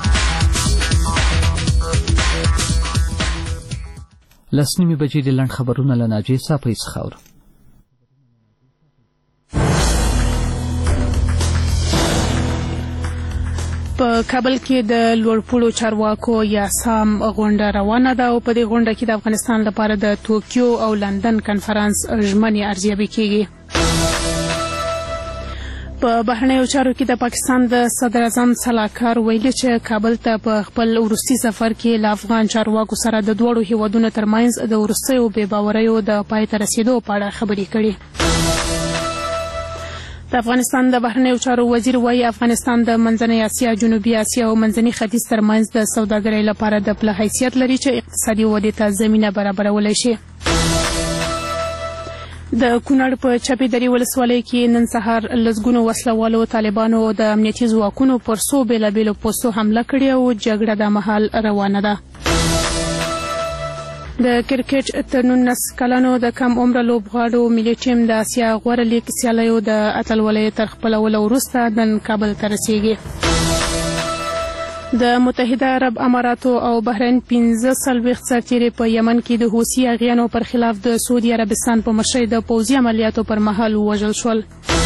[SPEAKER 4] لسنیمې بجې د لنډ خبرونه له ناجیې صافۍ څخه اورو.
[SPEAKER 1] په کابل کې د لوړپوړو چارواکو یا سام غونډه روانه ده او په دې غونډه کې د افغانستان لپاره د توکیو او لندن کنفرانس ژمنې ارزیابي کیږي. په بهرنیو چارو کې د پاکستان د صدر اعظم سلاکار ویلي چې کابل ته په خپل وروستي سفر کې له افغان چارواکو سره د دواړو هیوادونو ترمنځ د وروستیو بې باوریو د پای ته رسیدو په اړه خبرې کړي. د افغانستان د بهرنیو چارو وزیر وايي افغانستان د منځنۍ اسیا، جنوبي اسیا او منځني ختیځ ترمنځ د سوداګرۍ لپاره د پله حیثیت لري چې اقتصادي ودې ته زمینه برابرولی شي. د کونړ په چپې درې ولسوالۍ کې نن سهار لسګونو وسلوالو طالبانو د امنیتي ځواکونو پر څو بېلابېلو پوستو حمله کړې او جګړه د مهال روانه ده. د کرکټ تر 19 کلنو د کم عمره لوبغاړو ملي ټیم د اسیا غوره لیګ سیالیو د اتلولۍ تر خپلولو وروسته نن کابل ته رسیږي. د متحده عرب اماراتو او بحرین 15 سرتیري په یمن کې د حوثي اغیانو پر خلاف د سعودي عربستان په مشرۍ د پوځي عملیاتو پر مهال ووژل شول.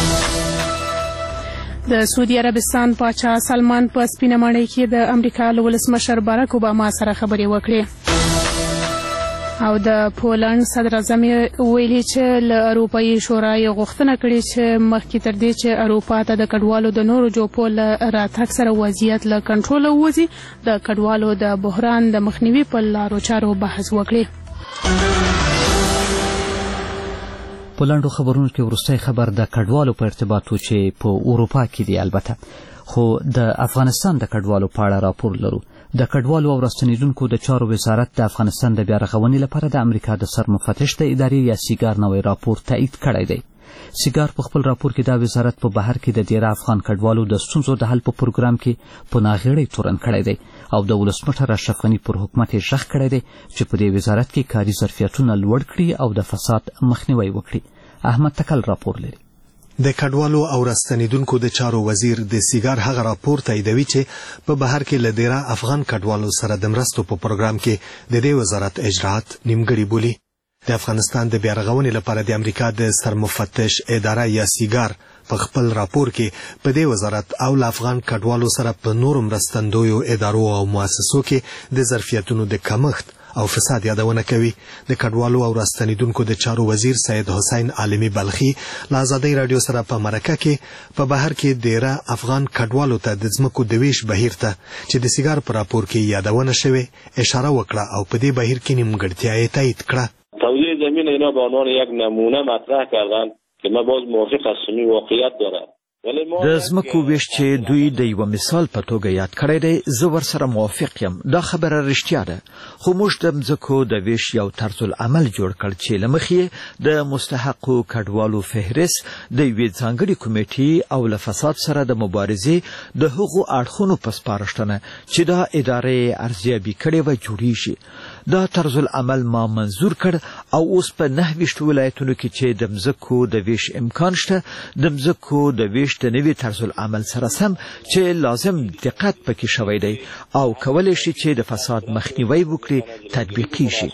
[SPEAKER 1] د سعودي عربستان پاچا سلمان په سپینه ماڼۍ کې د امریکا له ولسمشر باراک اوباما سره خبرې وکړې او د پولند صدر اعظم ویلي چې له اروپایي شورا یې غوښتنه کړې چې مخکې تر دې چې اروپا ته د کډوالو د نورو جوپو له راتګ سره وضعیت له کنټروله ووځي د کډوالو د بحران د مخنیوي په لارو چارو بحث وکړي.
[SPEAKER 4] په لاندو خبرونو کې وروستی خبر د کډوالو په ارتباط و چې په اروپا کې دی. البته خو د افغانستان د کډوالو په اړه راپور لرو. د کډوالو او راستنیدونکو د چارو وزارت د افغانستان د بیا رغونې لپاره د امریکا د سرمفتش د ادارې یا سیګار نوی راپور تایید کړی دی. سیګار په خپل راپور کې دا وزارت په بهر کې د ډیره افغان کډوالو د ستونزو د حل په پروګرام کې په ناغېړۍ تورن کړی دی او د ولسمشر اشرف غني پر حکومت یې ژغ کړی دی چې په دې وزارت کې کاري ظرفیتونه لوړ کړي او د فساد مخنیوی وکړي. احمد تکل راپور لري.
[SPEAKER 10] د کډوالو او راستنیدونکو د چارو وزیر د سیګار هغه راپور تاییدوي چې په بهر کې له ډیره افغان کډوالو سره د مرستو په پروګرام کې د دې وزارت اجرات نیمګړي بولي. د افغانستان د بیا رغونې لپاره د امریکا د سرمفتش اداره یا سیګار په خپل راپور کې په دې وزارت او له افغان کډوالو سره په نورو مرستندویو ادارو او مؤسسو کې د ظرفیتونو د کمښت او فساد یادونه کوي. د کډوالو او راستنیدونکو د چارو وزیر سید حسین عالمی بلخی له آزادۍ رادیو سره په مرکه کې په بهر کې ډیره افغان کډوالو ته د ځمکو د ویش بهیر ته چې د سیګار په راپور کې یادونه شوې اشاره وکړه او په دې بهیر کې نیمګړتیا یې تایید کړه.
[SPEAKER 2] توزیع زمین اینا به عنوان یک نمونه مطرح کردن که من باز موافق هستم واقعیت داره.
[SPEAKER 3] د ځمکو ویش چې دوی د یو مثال په توګه یاد کړی دی زه ورسره موافق یم. دا خبره رښتیا ده خو موږ د ځمکو د ویش یو طرز العمل جوړ کړ چې له مخې د مستحقو کډوالو فهرست د یوې ځانګړې کمیټې او له فساد سره د مبارزې د هغو اړخونو په سپارښتنه چې دا ادارې ارزیابي کړې وه جوړیږي. دا طرز العمل ما منظور کړ او اوس په 29 ولایتونو کې چې د ځمکو د ویش امکان شته د ځمکو د ویش د نوي طرز العمل سره سم چې لازم دقت پکې شوی دی او کولی شي چې د فساد مخنیوی وکړي تطبیقي شي.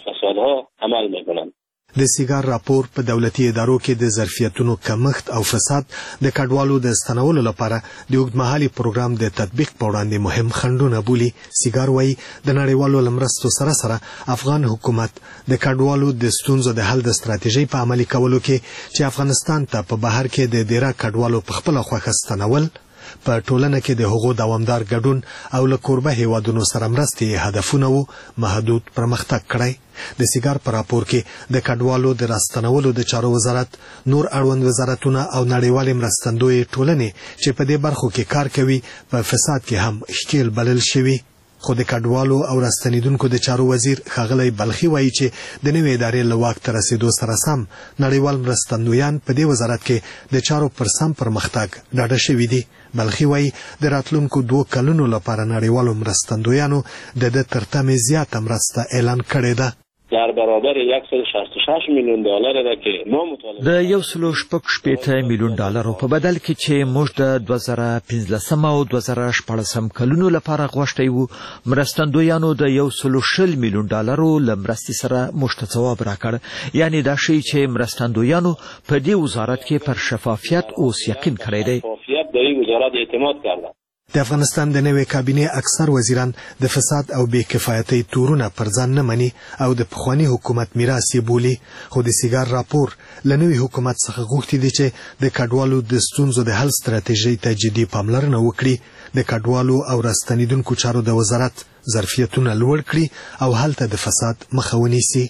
[SPEAKER 10] د سیګار راپور په دولتي ادارو کې د ظرفیتونو کمښت او فساد د کډوالو د ستنولو لپاره د اوږدمهالي پروګرام د تطبیق په وړاندې مهم خنډونه بولي. سیګار وایي د نړیوالو له مرستو سره سره افغان حکومت د کډوالو د ستونزو د حل د ستراتیژۍ په عملي کولو کې چې افغانستان ته په بهر کې د ډیره کډوالو په خپله خوښه ستنول په ټولنه کې د هغو دوامدار ګډون او له کوربه هیوادونو سره مرستې هدفونه وو محدود پرمختګ کړی. د سیګار په راپور کې د کډوالو د راستنولو د چارو وزارت نور اړوند وزارتونه او نړیوالې مرستندویې ټولنې چې په دې برخو کې کار کوي په فساد کې هم ښکیل بلل شوي. خو د کډوالو او راستنیدونکو د چارو وزیر ښاغلی بلخي وایي چې د نوې ادارې له واک ته رسېدو سره سم نړیوال مرستندویان په دې وزارت کې د چارو پر سم پرمختګ ډاډه شوي دي. بلخي وایي د راتلونکو 2 کلونو لپاره نړیوالو مرستندویانو د تر تمې زیاته مرسته اعلان کړې ده.
[SPEAKER 2] در برابر 166 میلیون دلار ده که ما مطالبه
[SPEAKER 3] د 166 میلیون دلارو په بدل کې چې موږ د 2015 او 2016 کلونو لپاره غوښتي وو مرستندویانو د 120 میلیون دلارو لمرستي سره مشت ثواب راکړ. یعنی دا شی چې مرستندویانو په دې وزارت کې پر شفافیت اوس یقین کړی دی.
[SPEAKER 2] شفافیت د این وزارت اعتماد کړه.
[SPEAKER 10] د افغانستان د نوې کابینې اکثر وزیران د فساد او بې کفایتۍ تورونه پر ځان نه مني او د پخواني حکومت میراث یې بولي. خو د سیګار راپور له نوي حکومت څخه غوښتي دي چې د کډوالو د ستونزو د حل ستراتیژۍ ته جدي پاملرنه وکړي، د کډوالو او راستنیدونکو چارو د وزارت ظرفیتونه لوړ کړي او هلته د فساد مخه ونیسي.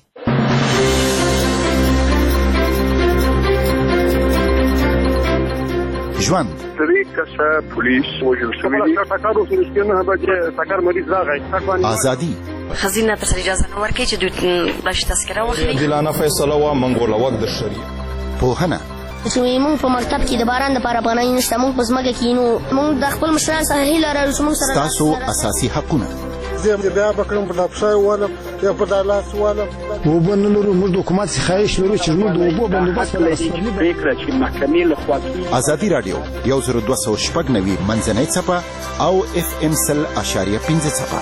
[SPEAKER 11] ژوند
[SPEAKER 12] 3 کسه پولیس وژل شوي دي. ټکر وشو چې نه بچي ټکر مریض راغی.
[SPEAKER 11] ازادي
[SPEAKER 13] خزینه ته اجازه نه ورکړي چې دوی بلش تذکره واخلي.
[SPEAKER 14] عادلانه فیصله و منګول وخت د شریعت.
[SPEAKER 11] پوهنه
[SPEAKER 15] چې موږ په مکتب کې د باران لپاره پناه نشته، موږ په ځمکه کې نو موږ د خپل مشرانو سره هیله لرو چې موږ سره
[SPEAKER 11] تاسو اساسي حقونه
[SPEAKER 5] زه بیا بکرم په دپشای والا یا په دالاس والا وبنلرو موږ د حکومت څخه خواهش لرو چې موږ د اوبو بندوبست
[SPEAKER 7] پریکړه چې محکمې له خوا کیږي.
[SPEAKER 11] ازادي رادیو 10290 منځنۍ څپه او FM 100.5 څپه.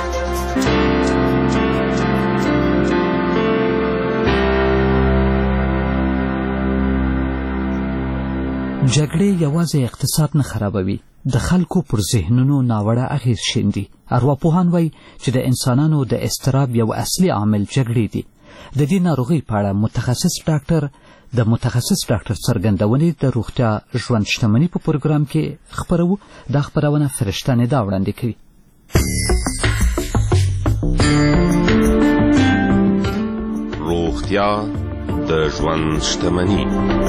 [SPEAKER 4] جګړې یوازې اقتصاد نه خرابوي، د خلکو پر ذهنونو ناوړه اغېز شیندي. ارواپوهان وایي چې د انسانانو د اضطراب یو اصلي عامل جګړې دي. د دې ناروغۍ په اړه متخصص ډاکټر څرګندونې د روغتیا ژوند شتمني په پروګرام کې خپرو. دا خپرونه فرشته ندا وړاندې کوي.
[SPEAKER 8] روغتیا د ژوند شتمني.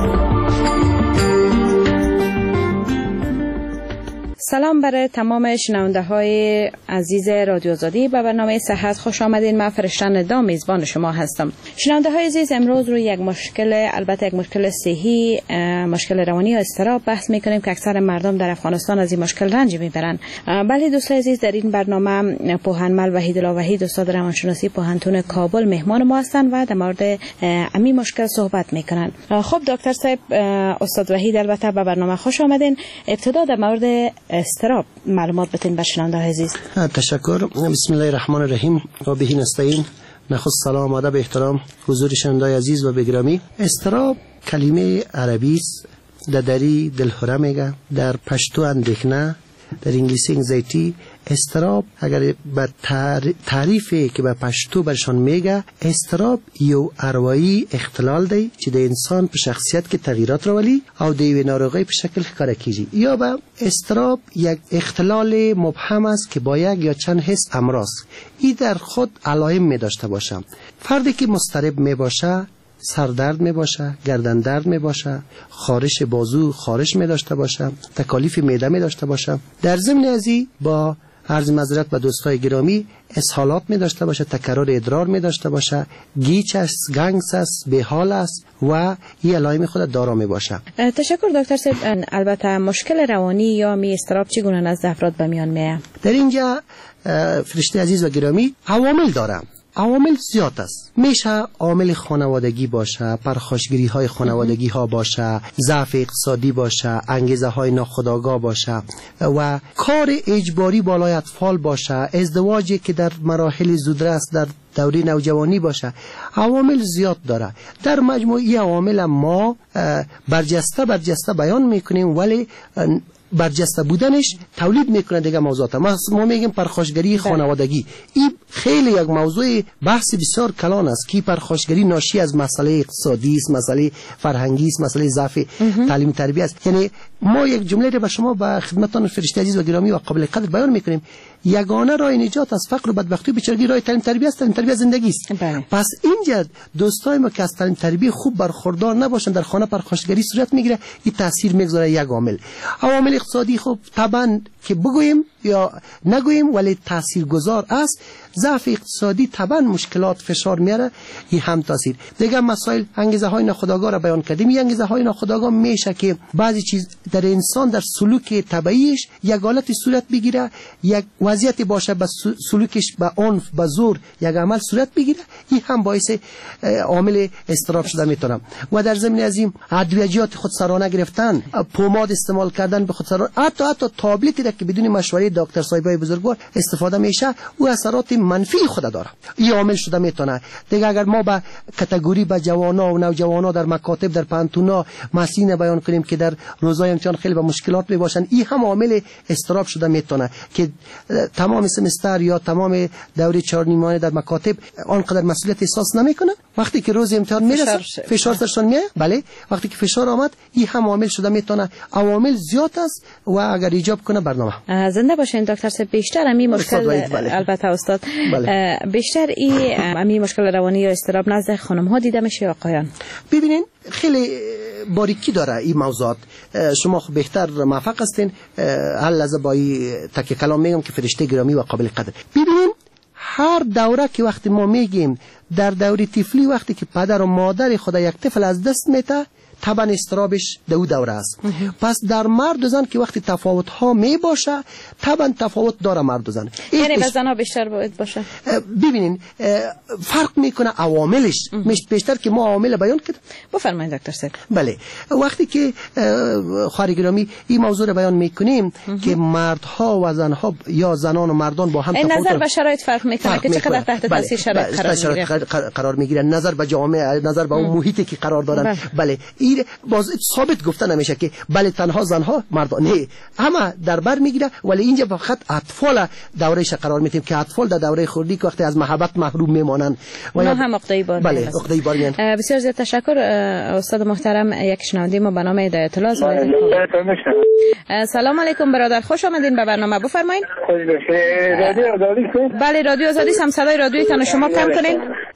[SPEAKER 9] سلام برای تمام شنونده های عزیز رادیو آزادی به برنامه صحت خوش آمدین. من فرشته ندا میزبان شما هستم. شنونده های عزیز، امروز روی یک مشکل صحی، مشکل روانی یا اضطراب بحث میکنیم که اکثر مردم در افغانستان از این مشکل رنج میبرن. بله دوستان عزیز، در این برنامه پوهنمل وحیدالله وحید استاد روانشناسی پوهنتون کابل مهمان ما هستند و در مورد همین مشکل صحبت میکنن. خب دکتر صاحب، استاد وحید البته به برنامه خوش آمدین. ابتدا در مورد اضطراب معلومات بتین بر شنونده عزیز.
[SPEAKER 5] تشکر. بسم الله الرحمن الرحیم و به نستعین. نخست سلام ادب احترام حضور شنونده عزیز و بگرامی. اضطراب کلمه عربی است، در دری دلهره میگه، در پشتو اندیکنه، در انگلیسی انگزایتی. اضطراب اگر به تعریفی که به پشتو برشان میگه، اضطراب یو اروایی اختلال دی چې د انسان په شخصیت کې تغییرات راولي او د یو ناروغی په شکل ښکاره کیږي. یا به اضطراب یک اختلال مبهم است که با یک یا چند حس امراض این در خود علائم می داشته باشه. فردی که مضطرب می باشه، سردرد می باشه، گردن درد می باشه، خارش بازو خارش می داشته باشه، تکالیف معده می داشته باشه. در ضمن ازی با عرض معذرت به دوستای گرامی اسهالات می داشته باشه، تکرار ادرار می داشته باشه، گیچ است، گنگس است، بیحال است و این علائم خود دارا می باشه.
[SPEAKER 9] تشکر دکتر صاحب. البته مشکل روانی یا اضطراب چگونه نزد افراد به میان میاد؟
[SPEAKER 5] در اینجا فرشته عزیز و گرامی عوامل داره. عوامل زیاد است. میشه عامل خانوادگی باشه، پرخاشگری های خانوادگی ها باشه، ضعف اقتصادی باشه، انگیزه های ناخودآگاه باشه و کار اجباری بالای اطفال باشه، ازدواجی که در مراحل زودرس در دوره نوجوانی باشه. عوامل زیاد داره. در مجموعی عوامل ما برجسته بیان میکنیم، ولی برجسته بودنش تولید میکنه دیگه موضوعات. ما میگیم پرخاشگری خانوادگی. این خیلی یک موضوع بحث بسیار کلان است که پرخاشگری ناشی از مسئله اقتصادی است، مسئله فرهنگی است، مسئله ضعف تعلیم تربیت است. یعنی ما یک جمله رو به شما به خدمتتان فرشته عزیز و گرامی و قابل قدر بیان میکنیم. یگانه راه نجات از فقر و بدبختی و بیچارگی راه تعلیم تربیت است. تعلیم تربیت زندگی است. پس اینجا دوستای ما که از تعلیم تربیت خوب برخوردار نباشن، در خانه پرخاشگری صورت میگیره. این تاثیر میگذاره یک عامل. عوامل اقتصادی خب طبعا که بگوییم یا نگوییم ولی تاثیرگذار است. ضعف اقتصادی طبعا مشکلات فشار میاره، این هم تاثیر. دیگه مسائل انگیزه های ناخودآگاه را بیان کردیم. این انگیزه های ناخودآگاه میشه که بعضی چیز در انسان در سلوک طبیعیش یک حالت صورت بگیره، یک وضعیت باشه به سلوکش به عنف به زور یک عمل صورت بگیره، این هم باعث عامل اضطراب شده میتونه. و در ضمن از این ادویه‌جات خودسرانه گرفتن، پوماد استعمال کردن به خودسرانه، حتی تابلتی را که بدون مشوره دکتر صاحبای بزرگوار استفاده میشه و اثرات منفی خود داره. این عامل شده میتونه. دیگه اگر ما به کاتگوری به جوانا و نوجوانا در مکاتب در پانتونا مسئله بیان کنیم که در روزای امتحان خیلی به مشکلات می باشن، این هم عامل اضطراب شده میتونه که تمام سمستر یا تمام دوره 4 نیم ماهه در مکاتب آنقدر مسئولیت احساس نمیکنن. وقتی که روز امتحان میرسه فشار سرشون میاد. بله، وقتی که فشار آمد این هم عامل شده میتونه. عوامل زیاد است و اگر ایجاب کنه برنامه.
[SPEAKER 9] زنده باشین دکتر صاحب. بیشتر همین مشکل البته استاد بیشتر این مشکل روانی یا اضطراب نزد خانم ها دیده میشه یا آقایان؟
[SPEAKER 5] ببینین خیلی باریکی داره این موضوعات. شما بهتر موفق هستین. هر لحظه با این تک کلام میگم که فرشته گرامی و قابل قدر. ببینین هر دوره که وقتی ما میگیم در دوره طفلی وقتی که پدر و مادر خود یک طفل از دست میده طبعا استرابش دو دوره است. پس در مرد و زن که وقتی تفاوت ها می باشه طبعا تفاوت داره مرد و زن.
[SPEAKER 9] یعنی به زن ها بیشتر باید باشه.
[SPEAKER 5] ببینین فرق میکنه عواملش. بیشتر که ما عوامل بیان کردیم.
[SPEAKER 9] بفرمایید دکتر صاحب.
[SPEAKER 5] بله، وقتی که خواهر گرامی این موضوع رو بیان میکنیم که مردها و زنها یا زنان و مردان با هم
[SPEAKER 9] تفاوت نظر به شرایط فرق میکنه که چقدر تحت تاثیر شرایط
[SPEAKER 5] قرار میگیرن، نظر به جامعه، نظر به اون محیطی که قرار دارن. بله باز ثابت گفته نمیشه که بله تنها زنها مردان نه، همه در بر میگیره. ولی اینجا فقط اطفال دورهش قرار میدیم که اطفال در دوره خردی که وقتی از محبت محروم میمانن و
[SPEAKER 9] هم عقده بار.
[SPEAKER 5] بله عقده بار میان.
[SPEAKER 9] بسیار زیاد تشکر استاد محترم. یک شنونده ما به نام هدایت الله. سلام علیکم برادر، خوش آمدین به برنامه. بفرمایید.
[SPEAKER 23] خوش بخیر. رادیو آزادی.
[SPEAKER 9] بله رادیو آزادی. هم صدای رادیویتون شما کم کنین.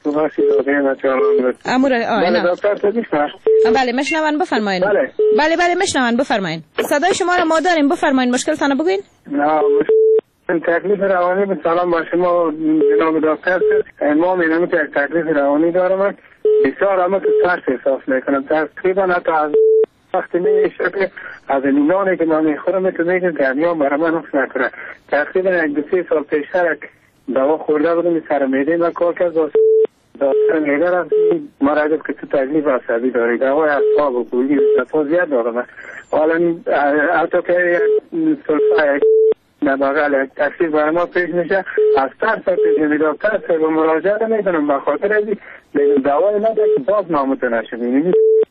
[SPEAKER 9] بله مشنون بفرمایید. بله مشنون بفرمایید. صدای شما رو ما داریم. بفرمایید مشکلتون بگوین.
[SPEAKER 23] نه تکلیف روانی به سلام با شما جناب دکتر. ما میگم که تکلیف روانی دارم. بسیار اما تو ترس احساس میکنم. تقریبا حتی از وقتی میشه که از نانی که من میخورم تو میگم دنیا برای من افت نکنه. تقریبا 2-3 سال پیشتر دوا خورده بودم سر معده و کار کرد. دکتر میگه مراجعه که تو تکلیف عصبی داری، دوای اعصاب و گولی دفعه زیاد دارم. حالا حتی که سلفای نباقل تکلیف برای ما پیش میشه از ترس پیش میده دکتر سر و مراجعه میکنم به خاطر ازی دوای نده که باز نامتونه شدیم.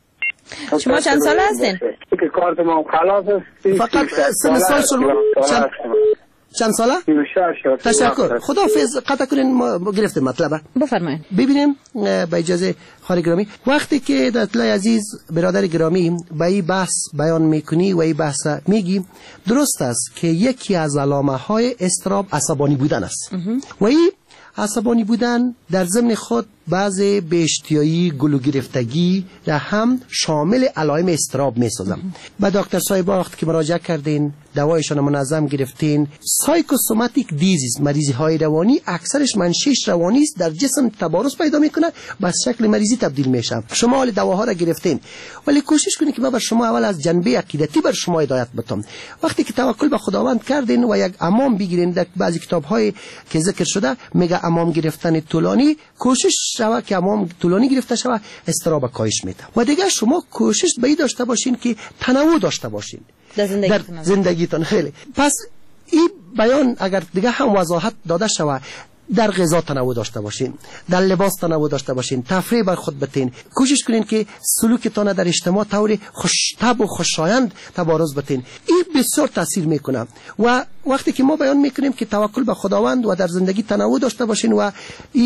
[SPEAKER 9] شما چند ساله هستین؟
[SPEAKER 23] که کارت ما خلاص است.
[SPEAKER 5] فقط سن سال چند ساله؟ تشکر. خداحافظ. قطع کنین ما گرفتیم مطلبه.
[SPEAKER 9] بفرمایید.
[SPEAKER 5] ببینیم با اجازه خواهر گرامی وقتی که دکتر عزیز برادر گرامی با این بحث بیان میکنی و این بحث میگی درست است که یکی از علامه های اضطراب عصبانی بودن است و این عصبانی بودن در ضمن خود بعض به اشتیایی گلو گرفتگی را هم شامل علائم اضطراب میسازم. با دکتر صاحب وقتی که مراجعه کردین دوایشان منظم گرفتین، سایکوسوماتیک دیزیز مریضی های روانی اکثرش منشأش روانی است، در جسم تبارز پیدا میکنه و از شکل مریضی تبدیل میشه. شما حال دواها را گرفتین ولی کوشش کنید که من بر شما اول از جنبه عقیدتی بر شما هدایت بدم. وقتی که توکل به خداوند کردین و یک امام بگیرین، در بعضی کتاب های که ذکر شده میگه امام گرفتن طولانی، کوشش شوه که امام طولانی گرفته شوه اضطراب کاهش میده. و دیگه شما کوشش به این داشته باشین که تنوع داشته باشین در زندگیتون. خیلی پس این بیان اگر دیگه هم وضاحت داده شوه، در غذا تنوع داشته باشین، در لباس تنوع داشته باشین، تفریح بر خود بتین، کوشش کنین که سلوکتان در اجتماع طور خوش‌طبع و خوشایند تبارز بتین. این بسیار تاثیر میکنه. و وقتی که ما بیان میکنیم که توکل به خداوند و در زندگی تنوع داشته باشین و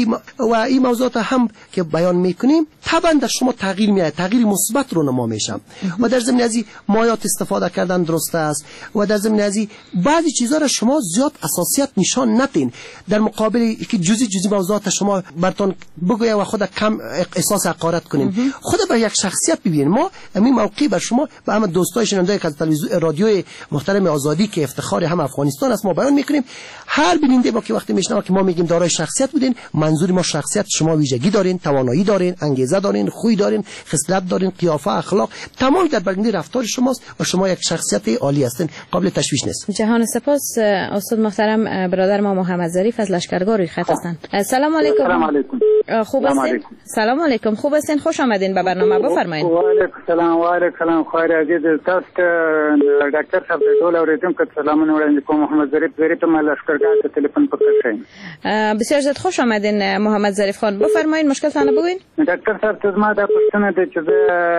[SPEAKER 5] این موضوعات هم که بیان میکنیم طبعا در شما تغییر میاد، تغییر مثبت رو نما میشه. و در ضمن ازی مایات استفاده کردن درست است و در ضمن ازی بعضی چیزا را شما زیاد اساسیت نشان ندین، در مقابل کاری که جزئی موضوعات شما براتون بگویم و خود کم احساس حقارت کنین. خود به یک شخصیت ببینین. ما همین موقعی بر شما به همه دوستای شنونده از تلویزیون رادیوی محترم آزادی که افتخار هم افغانستان است ما بیان میکنیم. هر بیننده با که وقتی میشنوه که ما میگیم دارای شخصیت بودین، منظور ما شخصیت شما ویژگی دارین، توانایی دارین، انگیزه دارین، خوی دارین، خصلت دارین، قیافه، اخلاق، تمام در برگنده رفتار شماست و شما یک شخصیت عالی هستین، قابل تشویش نیست.
[SPEAKER 9] جهان سپاس. استاد محترم برادر ما محمد ظریف از لشکرگاه روی خط هستند. سلام علیکم.
[SPEAKER 23] سلام علیکم.
[SPEAKER 9] خوب هستین؟ سلام علیکم. خوب هستین؟ خوش آمدین به برنامه. بفرمایید.
[SPEAKER 23] و علیکم سلام. و علیکم سلام. خیر عزیز تاسو ډاکټر صاحب ته ټول اوریدم که سلامونه وړاندې کوم. محمد ظریف ته مال لشکرگاه ته تلیفون پکړم.
[SPEAKER 9] بسیار زیات خوش آمدین محمد ظریف خان. بفرمایید مشکلتان بگوین.
[SPEAKER 23] ډاکټر صاحب ته ما دا پوښتنه ده چې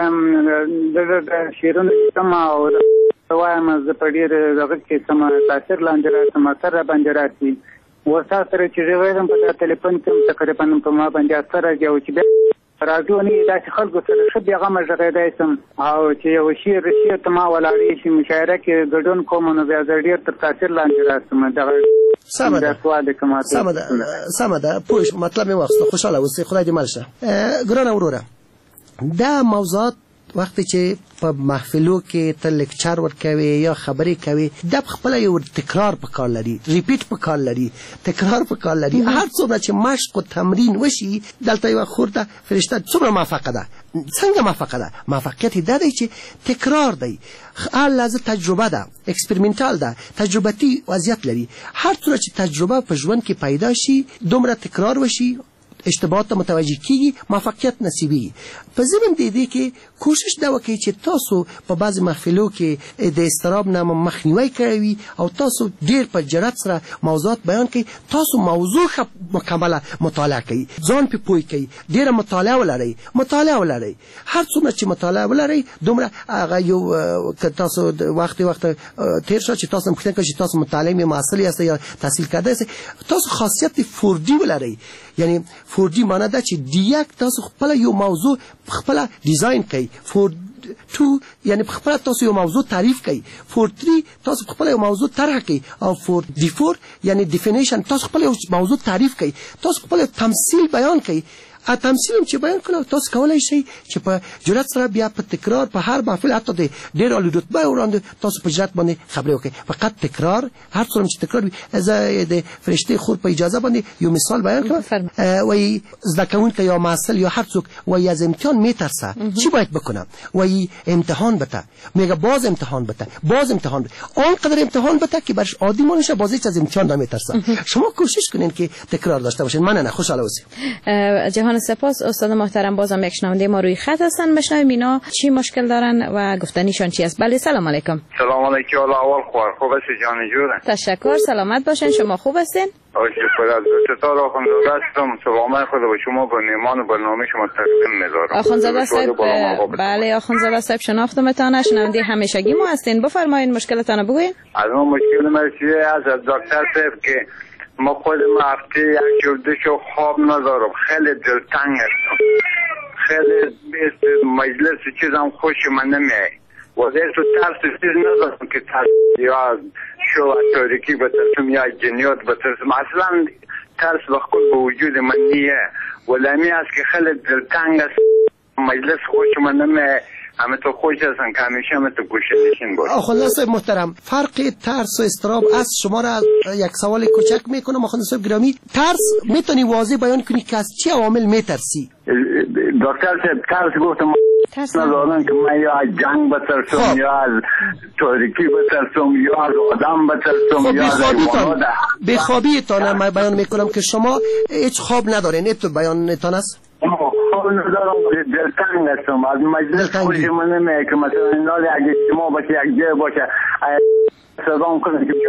[SPEAKER 23] د شیرونو سم او وایم زه په ډېر دغه کې سم تاثیر لاندې راځم، اثر را باندې راځي. وستا سره چې غوړم په ټلیفون کې تقریبا په ما باندې اثر راځي او چې راډیو نه داسې خلکو سره ښه پیغام ژغېدای سم او چې یو شعر ته ما ولاړې شي مشاعره کې ګډون کوم نو بیا زه ډېر تر تاثیر لاندې راځم. دغه
[SPEAKER 5] سمه ده پوه مطلب مې واخیسته. خوشحاله اوسئ. خدای دې مل شه. ګرانه وروره دا موضوعات وقتی چې په محفلو کې ته لیکچر ورکوي یا خبرې کوي د خپل یو تکرار پکار لري، ریپیټ پکار لري، تکرار پکار لري. هر څومره چې مشق او تمرین وشي دلته یو خورده فرشته څومره موفقه ده. څنګه موفقه ده؟ موفقیت دا دی چې تکرار دی. هر لحظه تجربه ده، اکسپریمنتال ده، تجربتي وضعیت لري. هر څومره چې تجربه په ژوند کې پیدا شي دومره تکرار وشي اشتباهات متوجه کیږي، موفقیت نصیبي. په ضمن دې کې کوشش دا وکړئ چې تاسو په بعض محفلو کې د استراب نه مخنیوي کوي او تاسو ډیر په جرأت سره موضوعات بیان کوي. تاسو موضوع مکمله مطالعه کوي، ځان په پوي کوي، ډیره مطالعه ولرئ. هر څومره چې مطالعه ولرئ دومره هغه یو که تاسو وخت تیر شو چې تاسو ممکن کې چې تاسو مطالعه معاصل یاست یا تحصیل کرده یاست، تاسو خاصیت فوردی ولرئ. یعنی فوردی معنی دا چې دیک تاسو خپل یو موضوع خپل ډیزاین کوي. فور 2 یعنی خپل تاسو یو موضوع تعریف کوي. فور 3 تاسو خپل یو موضوع طرح کوي او فور دی 4 یعنی ډیفینیشن تاسو خپل یو موضوع تعریف کوي. تاسو خپل تمثيل بیان کوي. تمثيل چې بیان کړو تاسو کولای شئ چې په جرأت سره بیا په تکرار په هر محفل حتی د ډېر عالی رتبه وړاندې تاسو په جرأت باندې خبرې وکړئ. فقط تکرار. هر څومره چې تکرار وي. زه د فرشته خور په اجازه باندې یو مثال بیان کړم. وای زده کوونکی یا محصل یا هر څوک وای از امتحان میترسه. چی باید بکنم؟ وای امتحان بده. میگه باز امتحان بده. آنقدر امتحان بده که برش عادی مونشه بازیچ از امتحان نمیترسه. شما کوشش کنین که تکرار داشته باشین. من نه خوشحال باشید.
[SPEAKER 9] جهان سپاس. استاد محترم بازم یک شنونده ما روی خط هستن. بشنویم اینا چی مشکل دارن و گفتنیشان چی است. بله سلام علیکم.
[SPEAKER 23] سلام علیکم. اول خوب است جان جون.
[SPEAKER 9] تشکر. سلامت باشین. شما خوب هستین؟
[SPEAKER 23] شکر از چطور آخوندزاده هستم. سلام خود به شما به نیمان برنامه شما تقدیم می‌دارم.
[SPEAKER 9] آخوندزاده صاحب بله آخوندزاده صاحب شناختمتان. شنونده همیشگی ما هستین. بفرمایید مشکلتان بگوین.
[SPEAKER 23] از ما مشکل مرسی از دکتر صاحب که ما خودم هفته یک جور دو شو خواب ندارم. خیلی دلتنگ هستم. خیلی بیست مجلس چیزم خوش من نمیای. و دیگه تو ترس چیز ندارم که ترس یا شو تاریکی بترسم یا جنیات بترسم. اصلا ترس بخود به وجود من نیه. ولمی است که خیلی دلتنگ است. مجلس خوش من نمیای. همه تو خوش هستن که همیشه همه تو گوشه نشین باید.
[SPEAKER 5] آخوانده صاحب محترم فرق ترس و استراب از شما را یک سوال کوچک میکنم. آخوانده صاحب گرامی ترس میتونی واضح بیان کنی که از چه عوامل میترسی؟
[SPEAKER 23] دکتر صاحب ترس گفتم ندارم که من یا از جنگ بترسم یا از تاریکی بترسم یا از آدم بترسم یا از حیوانات.
[SPEAKER 5] بخوابیتان من بیان میکنم که شما هیچ خواب ندارین. این بیانتان است؟
[SPEAKER 23] خواب ندارم دلتنگ هستم. از مجلس خوشی من نمیه که مثلا اینا اگه اجتماع باشه یک جای باشه صدام کنه که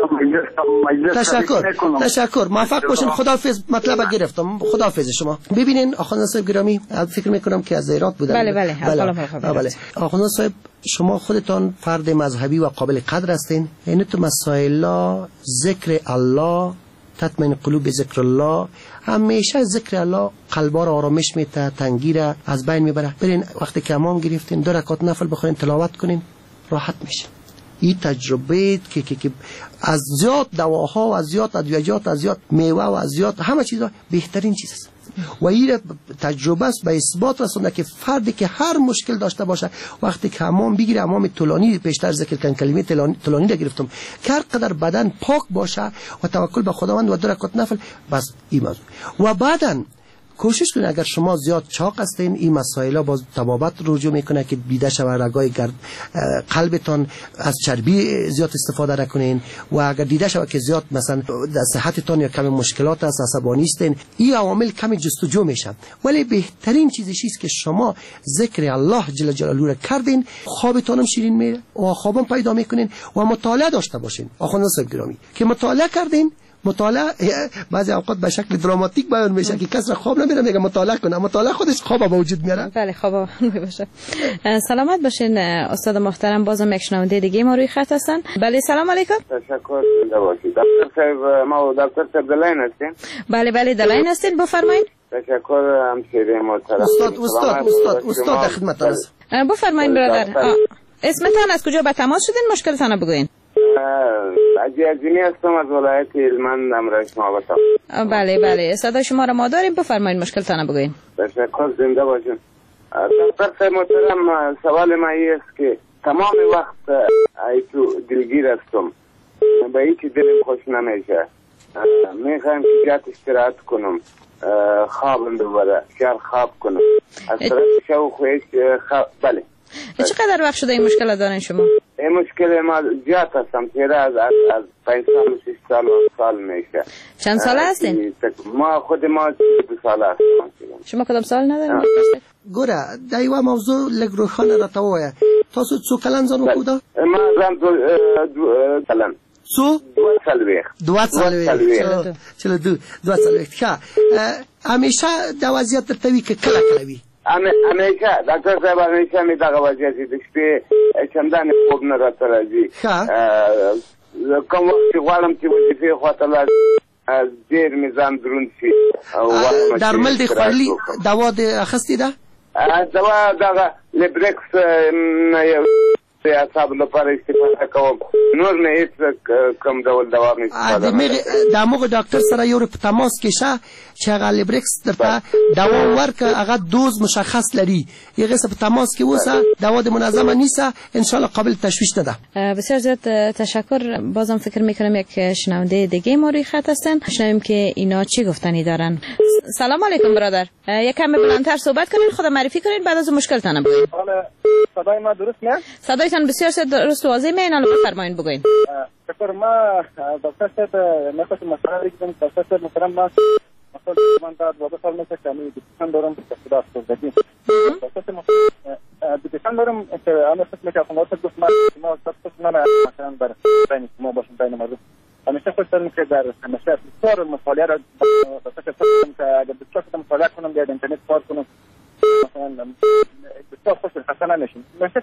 [SPEAKER 23] مجلس
[SPEAKER 5] تشکر. موفق باشین. خداحافظ. مطلب گرفتم. خداحافظ شما. ببینین آخوند صاحب گرامی فکر میکنم که از عراق بودن.
[SPEAKER 9] بله.
[SPEAKER 5] آخوند صاحب شما خودتان فرد مذهبی و قابل قدر هستین. یعنی تو مسائل ذکر الله تطمئن قلوب ذکر الله. همیشه ذکر الله قلبا را آرامش میده، تنگی را از بین میبره. برین وقتی که امان گرفتین 2 رکعت نفل بخواین تلاوت کنین راحت میشه. این تجربه که از زیاد دواها و از زیاد ادویجات، از زیاد میوه و از زیاد همه چیزا بهترین چیز است و این تجربه است به اثبات رسونده که فردی که هر مشکل داشته باشه وقتی که حمام بگیره، حمام طولانی پیشتر ذکر کردم، کلمه طولانی را گرفتم، که هر قدر بدن پاک باشه و توکل به خداوند و 2 رکعت نفل، بس این موضوع. و بعداً کوشش کنید اگر شما زیاد چاق هستین این مسائل باز طبابت رجوع میکنه که بیده شوه رگای قلبتان، از چربی زیاد استفاده نکنین و اگر دیده شوه که زیاد مثلا در صحتتان یا کم مشکلات است، عصبانی هستین، این عوامل کمی جستجو میشه. ولی بهترین چیزی است که شما ذکر الله جل جلاله را کردین، خوابتانم شیرین میره و خوابم پیدا میکنین و مطالعه داشته باشین. آخوان صاحب گرامی که مطالعه کردین، مطالعه بعضی اوقات به شکل دراماتیک بیان میشه که کس را خواب نمیره، میگه مطالعه کنه، مطالعه خودش خواب به وجود میاره.
[SPEAKER 9] بله خواب میباشه. سلامت باشین استاد محترم، بازم یک شنونده دیگه ما روی خط هستن. بله سلام علیکم.
[SPEAKER 6] تشکر. دکتر صاحب ما دکتر صاحب دلاین هستین؟
[SPEAKER 9] بله دلاین هستین، بفرمایید.
[SPEAKER 6] تشکر همشیره محترم.
[SPEAKER 5] استاد خدمت است.
[SPEAKER 9] بفرمایید برادر. اسمتان از کجا به تماس شدین، مشکلتان بگوین.
[SPEAKER 6] عزیزی هستم از ولایت هلمند، امروز شما باشم.
[SPEAKER 9] بله صدای شما را ما داریم، بفرمایید مشکلتان بگوین.
[SPEAKER 6] تشکر، زنده باشین. دکتر صاحب محترم، سوال ما است که تمام وقت ایتو دلگیر هستم، به هیچ دلم خوش نمیشه، میخوایم که جات استراحت کنم، خوابم ببره، شهر خواب کنم، از طرف شو خویش خواب. بله.
[SPEAKER 9] چقدر وقت شده این مشکل دارین شما؟
[SPEAKER 6] این مشکل ما زیاد هستم، تیره از 5 سال و 6 سال میشه.
[SPEAKER 9] چند ساله هستین؟
[SPEAKER 6] ما 2 ساله هستم.
[SPEAKER 9] شما کدام سال ندارین؟
[SPEAKER 5] گوره دایوا موضوع لگروخانه را تاویه تاسو څو کلن ځان وکړو؟
[SPEAKER 6] ما ځان 2 کلن.
[SPEAKER 5] څو؟ 2 سالويخ. چلو 2 سالويخ. ښه همیشه د وضعیت ترتوي که کله وي؟
[SPEAKER 6] همیشه دکتر صاحب همیشه می دغه وضعیت د شپې چندان خوب نه راته راځي. کوم وخت غواړم چې وظیفې خواته لاړ ډېر مې ځان دروند شي.
[SPEAKER 5] درمل دې خوړلي، دوا دې اخیستې ده؟
[SPEAKER 6] دوا دغه لیبرکس نه یو د اعصابو لپاره استفاده کوم، نور نه هېڅ کوم ډول دوا مې استفاده نه کوم.
[SPEAKER 5] د هغه ډاکټر سره یو په تماس کې شه چې هغه لیبرکس درته دوا ورکړه، هغه دوز مشخص لري، هغه سره په تماس کې اوسه، دوا د منظمه نیسه، ان شاء الله قابل تشویش نه ده.
[SPEAKER 9] بسیار زیاد تشکر. بازم فکر میکنم یک شنونده دیگه ما روی خط هستن، شنویم که اینا چی گفتنی دارن. سلام علیکم برادر، یک کم بلندتر صحبت کنین، خود معرفی کنین، بعد از مشکلتون بگوین.
[SPEAKER 23] صدای ما درست میاد؟
[SPEAKER 9] صدایتان بسیار درست و واضح میاد، الان بفرمایید بگوین.
[SPEAKER 23] شکر. ما دکتر صاحب نخواست مسئله دیدم. دکتر صاحب محترم، ما مسئله من داد 12 سال میشه که می دیپشن دارم که خدا افسردگی. دکتر صاحب دیپشن دارم که انا فکر میکنم خلاص گفت ما دکتر من مثلا بر بین ما باشم بین مردم. همیشه خوش دارم که در همیشه بسیار مطالعه را دکتر صاحب که اگر بسیار مطالعه کنم در اینترنت کار کنم مثلا بسیار خوش خسته نمیشم. مثلا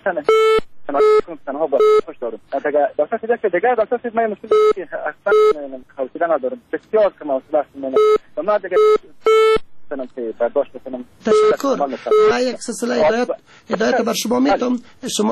[SPEAKER 23] تنها با خوش دارم. دکتر صاحب که دیگه دکتر صاحب من مشکل که اصلا حوصله ندارم، بسیار کم حوصله هستم و ما دیگه کنم که برداشت کنم.
[SPEAKER 5] تشکر. ما یک سلسله هدایت بر شما میتونم. شما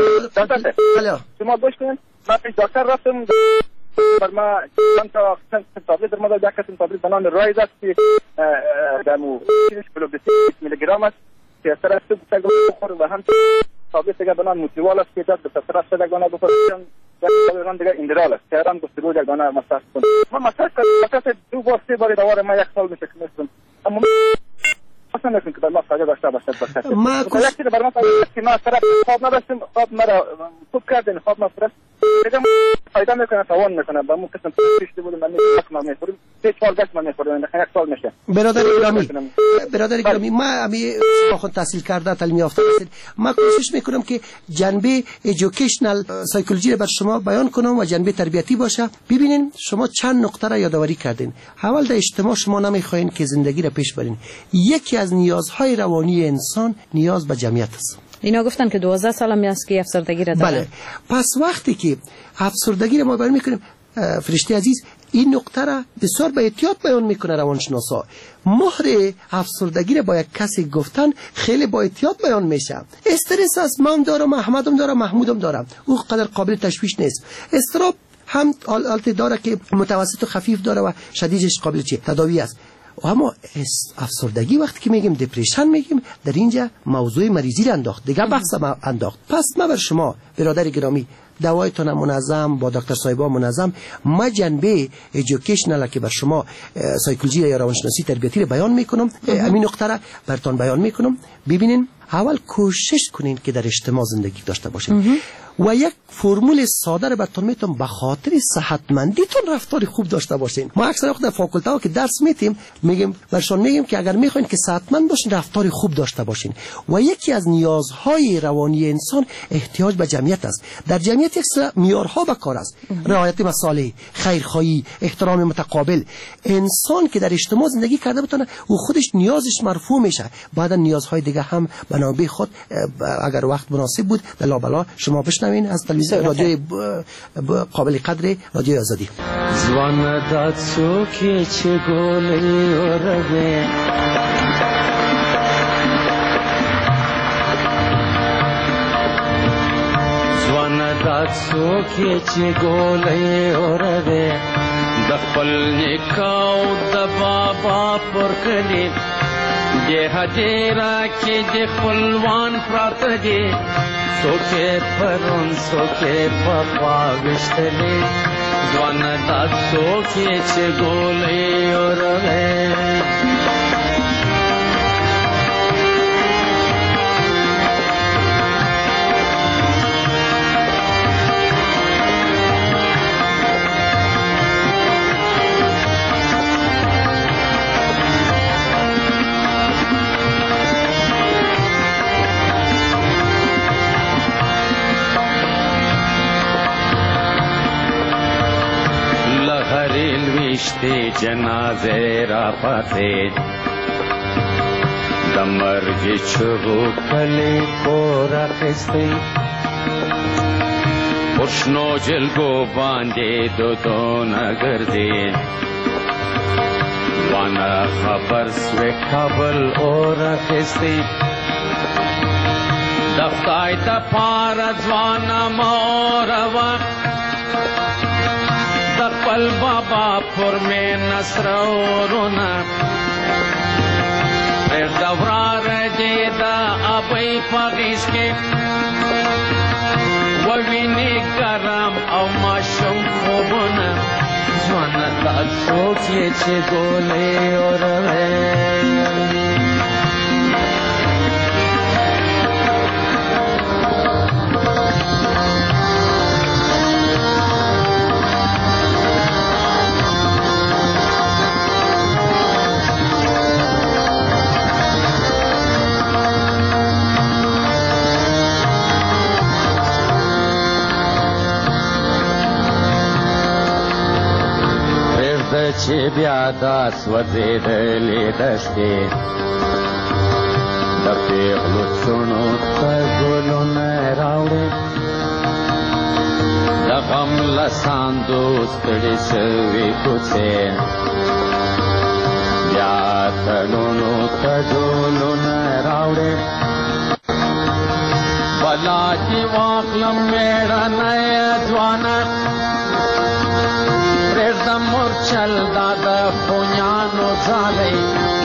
[SPEAKER 23] شما گوش کنید. من پیش دکتر رفتم، بر ما چند تا تابلت در مورد یک قسم تابلت بنام رایز است که دمو 20 میلی گرم است که اثر است که بخور و هم تابلت دیگه بنام موتیوال است که دست به اثر است دگانه بخور. یک تابلت دیگه اندرال است که هم گفتگو دگانه مساج کنم. ما مساج کردم 2 بار 3 بار دوباره ما 1 سال میشه که میستم، اما اصلا نمی‌کنم که بر ما فایده داشته باشه. ما یک چیز بر ما فایده که ما طرف خواب نداشتیم، خواب مرا خوب کردن، خواب ما فرست دیگه فایده میکنه، توان میکنه. با مو قسم پیش بودم من میخورم 3-4 دست من میخورم، 1 سال میشه.
[SPEAKER 5] برادر گرامی، ما امی خود تحصیل کرده تعلیم یافته هستیم، ما کوشش میکنم که جنبه ایژوکیشنال سایکولوژی رو بر شما بیان کنم و جنبه تربیتی باشه. ببینین شما چند نقطه را یادآوری کردین. اول در اجتماع شما نمیخواین که زندگی را پیش برین. یکی از نیازهای روانی انسان نیاز به جمعیت است.
[SPEAKER 9] اینا گفتن که 12 سال هم است که افسردگی را دارن.
[SPEAKER 5] بله. پس وقتی که افسردگی را ما بیان میکنیم، فرشته عزیز، این نکته را بسیار به احتیاط بیان میکنه روانشناسا. مهر افسردگی را با یک کسی گفتن خیلی با احتیاط بیان میشه. استرس است، من دارم، احمدم دارم، محمودم دارم، او قدر قابل تشویش نیست. اضطراب هم حالت داره که متوسط و خفیف داره و شدیدش قابل تداوی است. اما افسردگی وقتی که میگیم دپرشن میگیم در اینجا موضوع مریضی را انداخت، دیگه بحث انداخت. پس ما بر شما برادر گرامی دوایتون منظم با دکتر صاحبا منظم، ما جنبه ایژوکیشنال که بر شما سایکولوژی یا روانشناسی تربیتی رو بیان میکنم، همین نقطه را براتون بیان میکنم. ببینین اول کوشش کنین که در اجتماع زندگی داشته باشین و یک فرمول ساده رو براتون میتونم به خاطر صحتمندیتون رفتار خوب داشته باشین. ما اکثر وقت در فاکولته ها که درس میتیم میگیم برشون میگیم که اگر میخواین که صحتمند باشین رفتار خوب داشته باشین و یکی از نیازهای روانی انسان احتیاج به جمعیت است. در جمعیت یک معیارها به کار است، رعایت مصالح، خیرخواهی، احترام متقابل. انسان که در اجتماع زندگی کرده بتونه او خودش نیازش مرفوع میشه، بعدا نیازهای دیگه هم به نوبه خود اگر وقت مناسب بود در لابلا شما بشنوین از تلویزیون رادیو قابل قدر رادیو آزادی.
[SPEAKER 16] زوان داد سوکی چه گلی و ربه زوان داد سوکی چه گلی و ربه دخل نکاو دبابا پرکلی ده دیرا که دخلوان پراتگی سوکه پرون سوکه پاپا وشتلی زوان داد سوکه چه گولی و روه ویشتی جنازه را پاتید دمرگی چوبو کلی پورا خستی پرشنو جلگو باندی دو نگردی وانا خبر سوی کابل اورا خستی دفتای تا پارزوانا مورا وقت دقبل بابا پر میں نصر اورونا پھر دورار جیدا ابئی پاگیش کے ووینی کرم او ماشم خوبونا زوانا تا سوکی چه گولی اوروے چې بیا دا سوځېدلې دښتې د پېغلو څڼو ته ګلونه راوړې د غم له ساندو ستړې شوې کوڅې بیا تلونو ته ډولونه راوړې بلا دې واخلم مېړنی ځوانه پرېږدم مورچل دا د خونیانو ځالۍ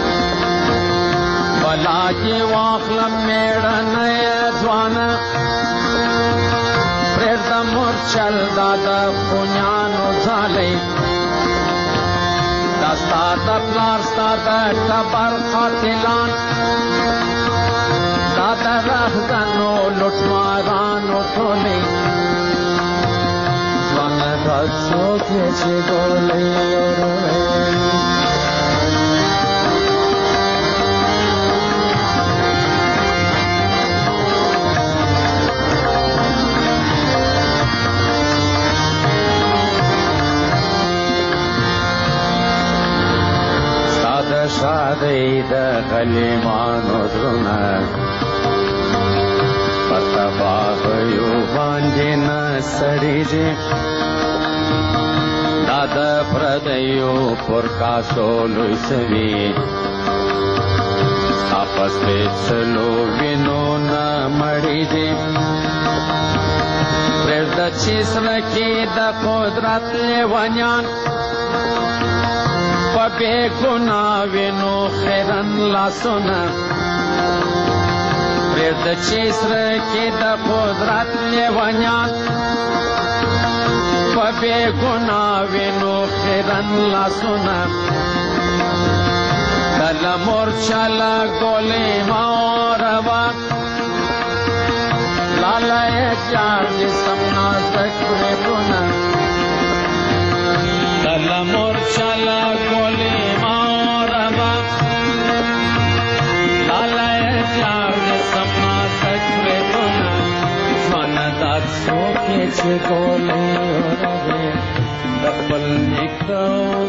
[SPEAKER 16] بلا دې واخلم مېړنی ځوانه پرېږدم مورچل دا د خونیانو ځالۍ دا ستا د پلار ستا د ټبر قاتلان دا د رهزنو لوټمارانو ټولۍ داد سوکه چه گولی اوروی ساده شادی ده غلیمانو درونه پتباغیو باندی نسریجی دا د پردیو پر کاسو لوی سوي تاپس پیچلو وینو نه مړی دي پرېږده چې سړکې د قدرت لیونیان په بې ګناه وینو خیرن لاسونه پرېږده چې سړکې د قدرت لیونیان په بې ګناه وینو خیرن لاسونه کله مورچه له ګولې ماروا لاله یې جار دې سم نازک بریتونه کله مورچه له ګولې ماروا لاله یې جار دې سم نازک بریتونه ژوند دا څوک یې چې ګولې ورغې د خپل نیکه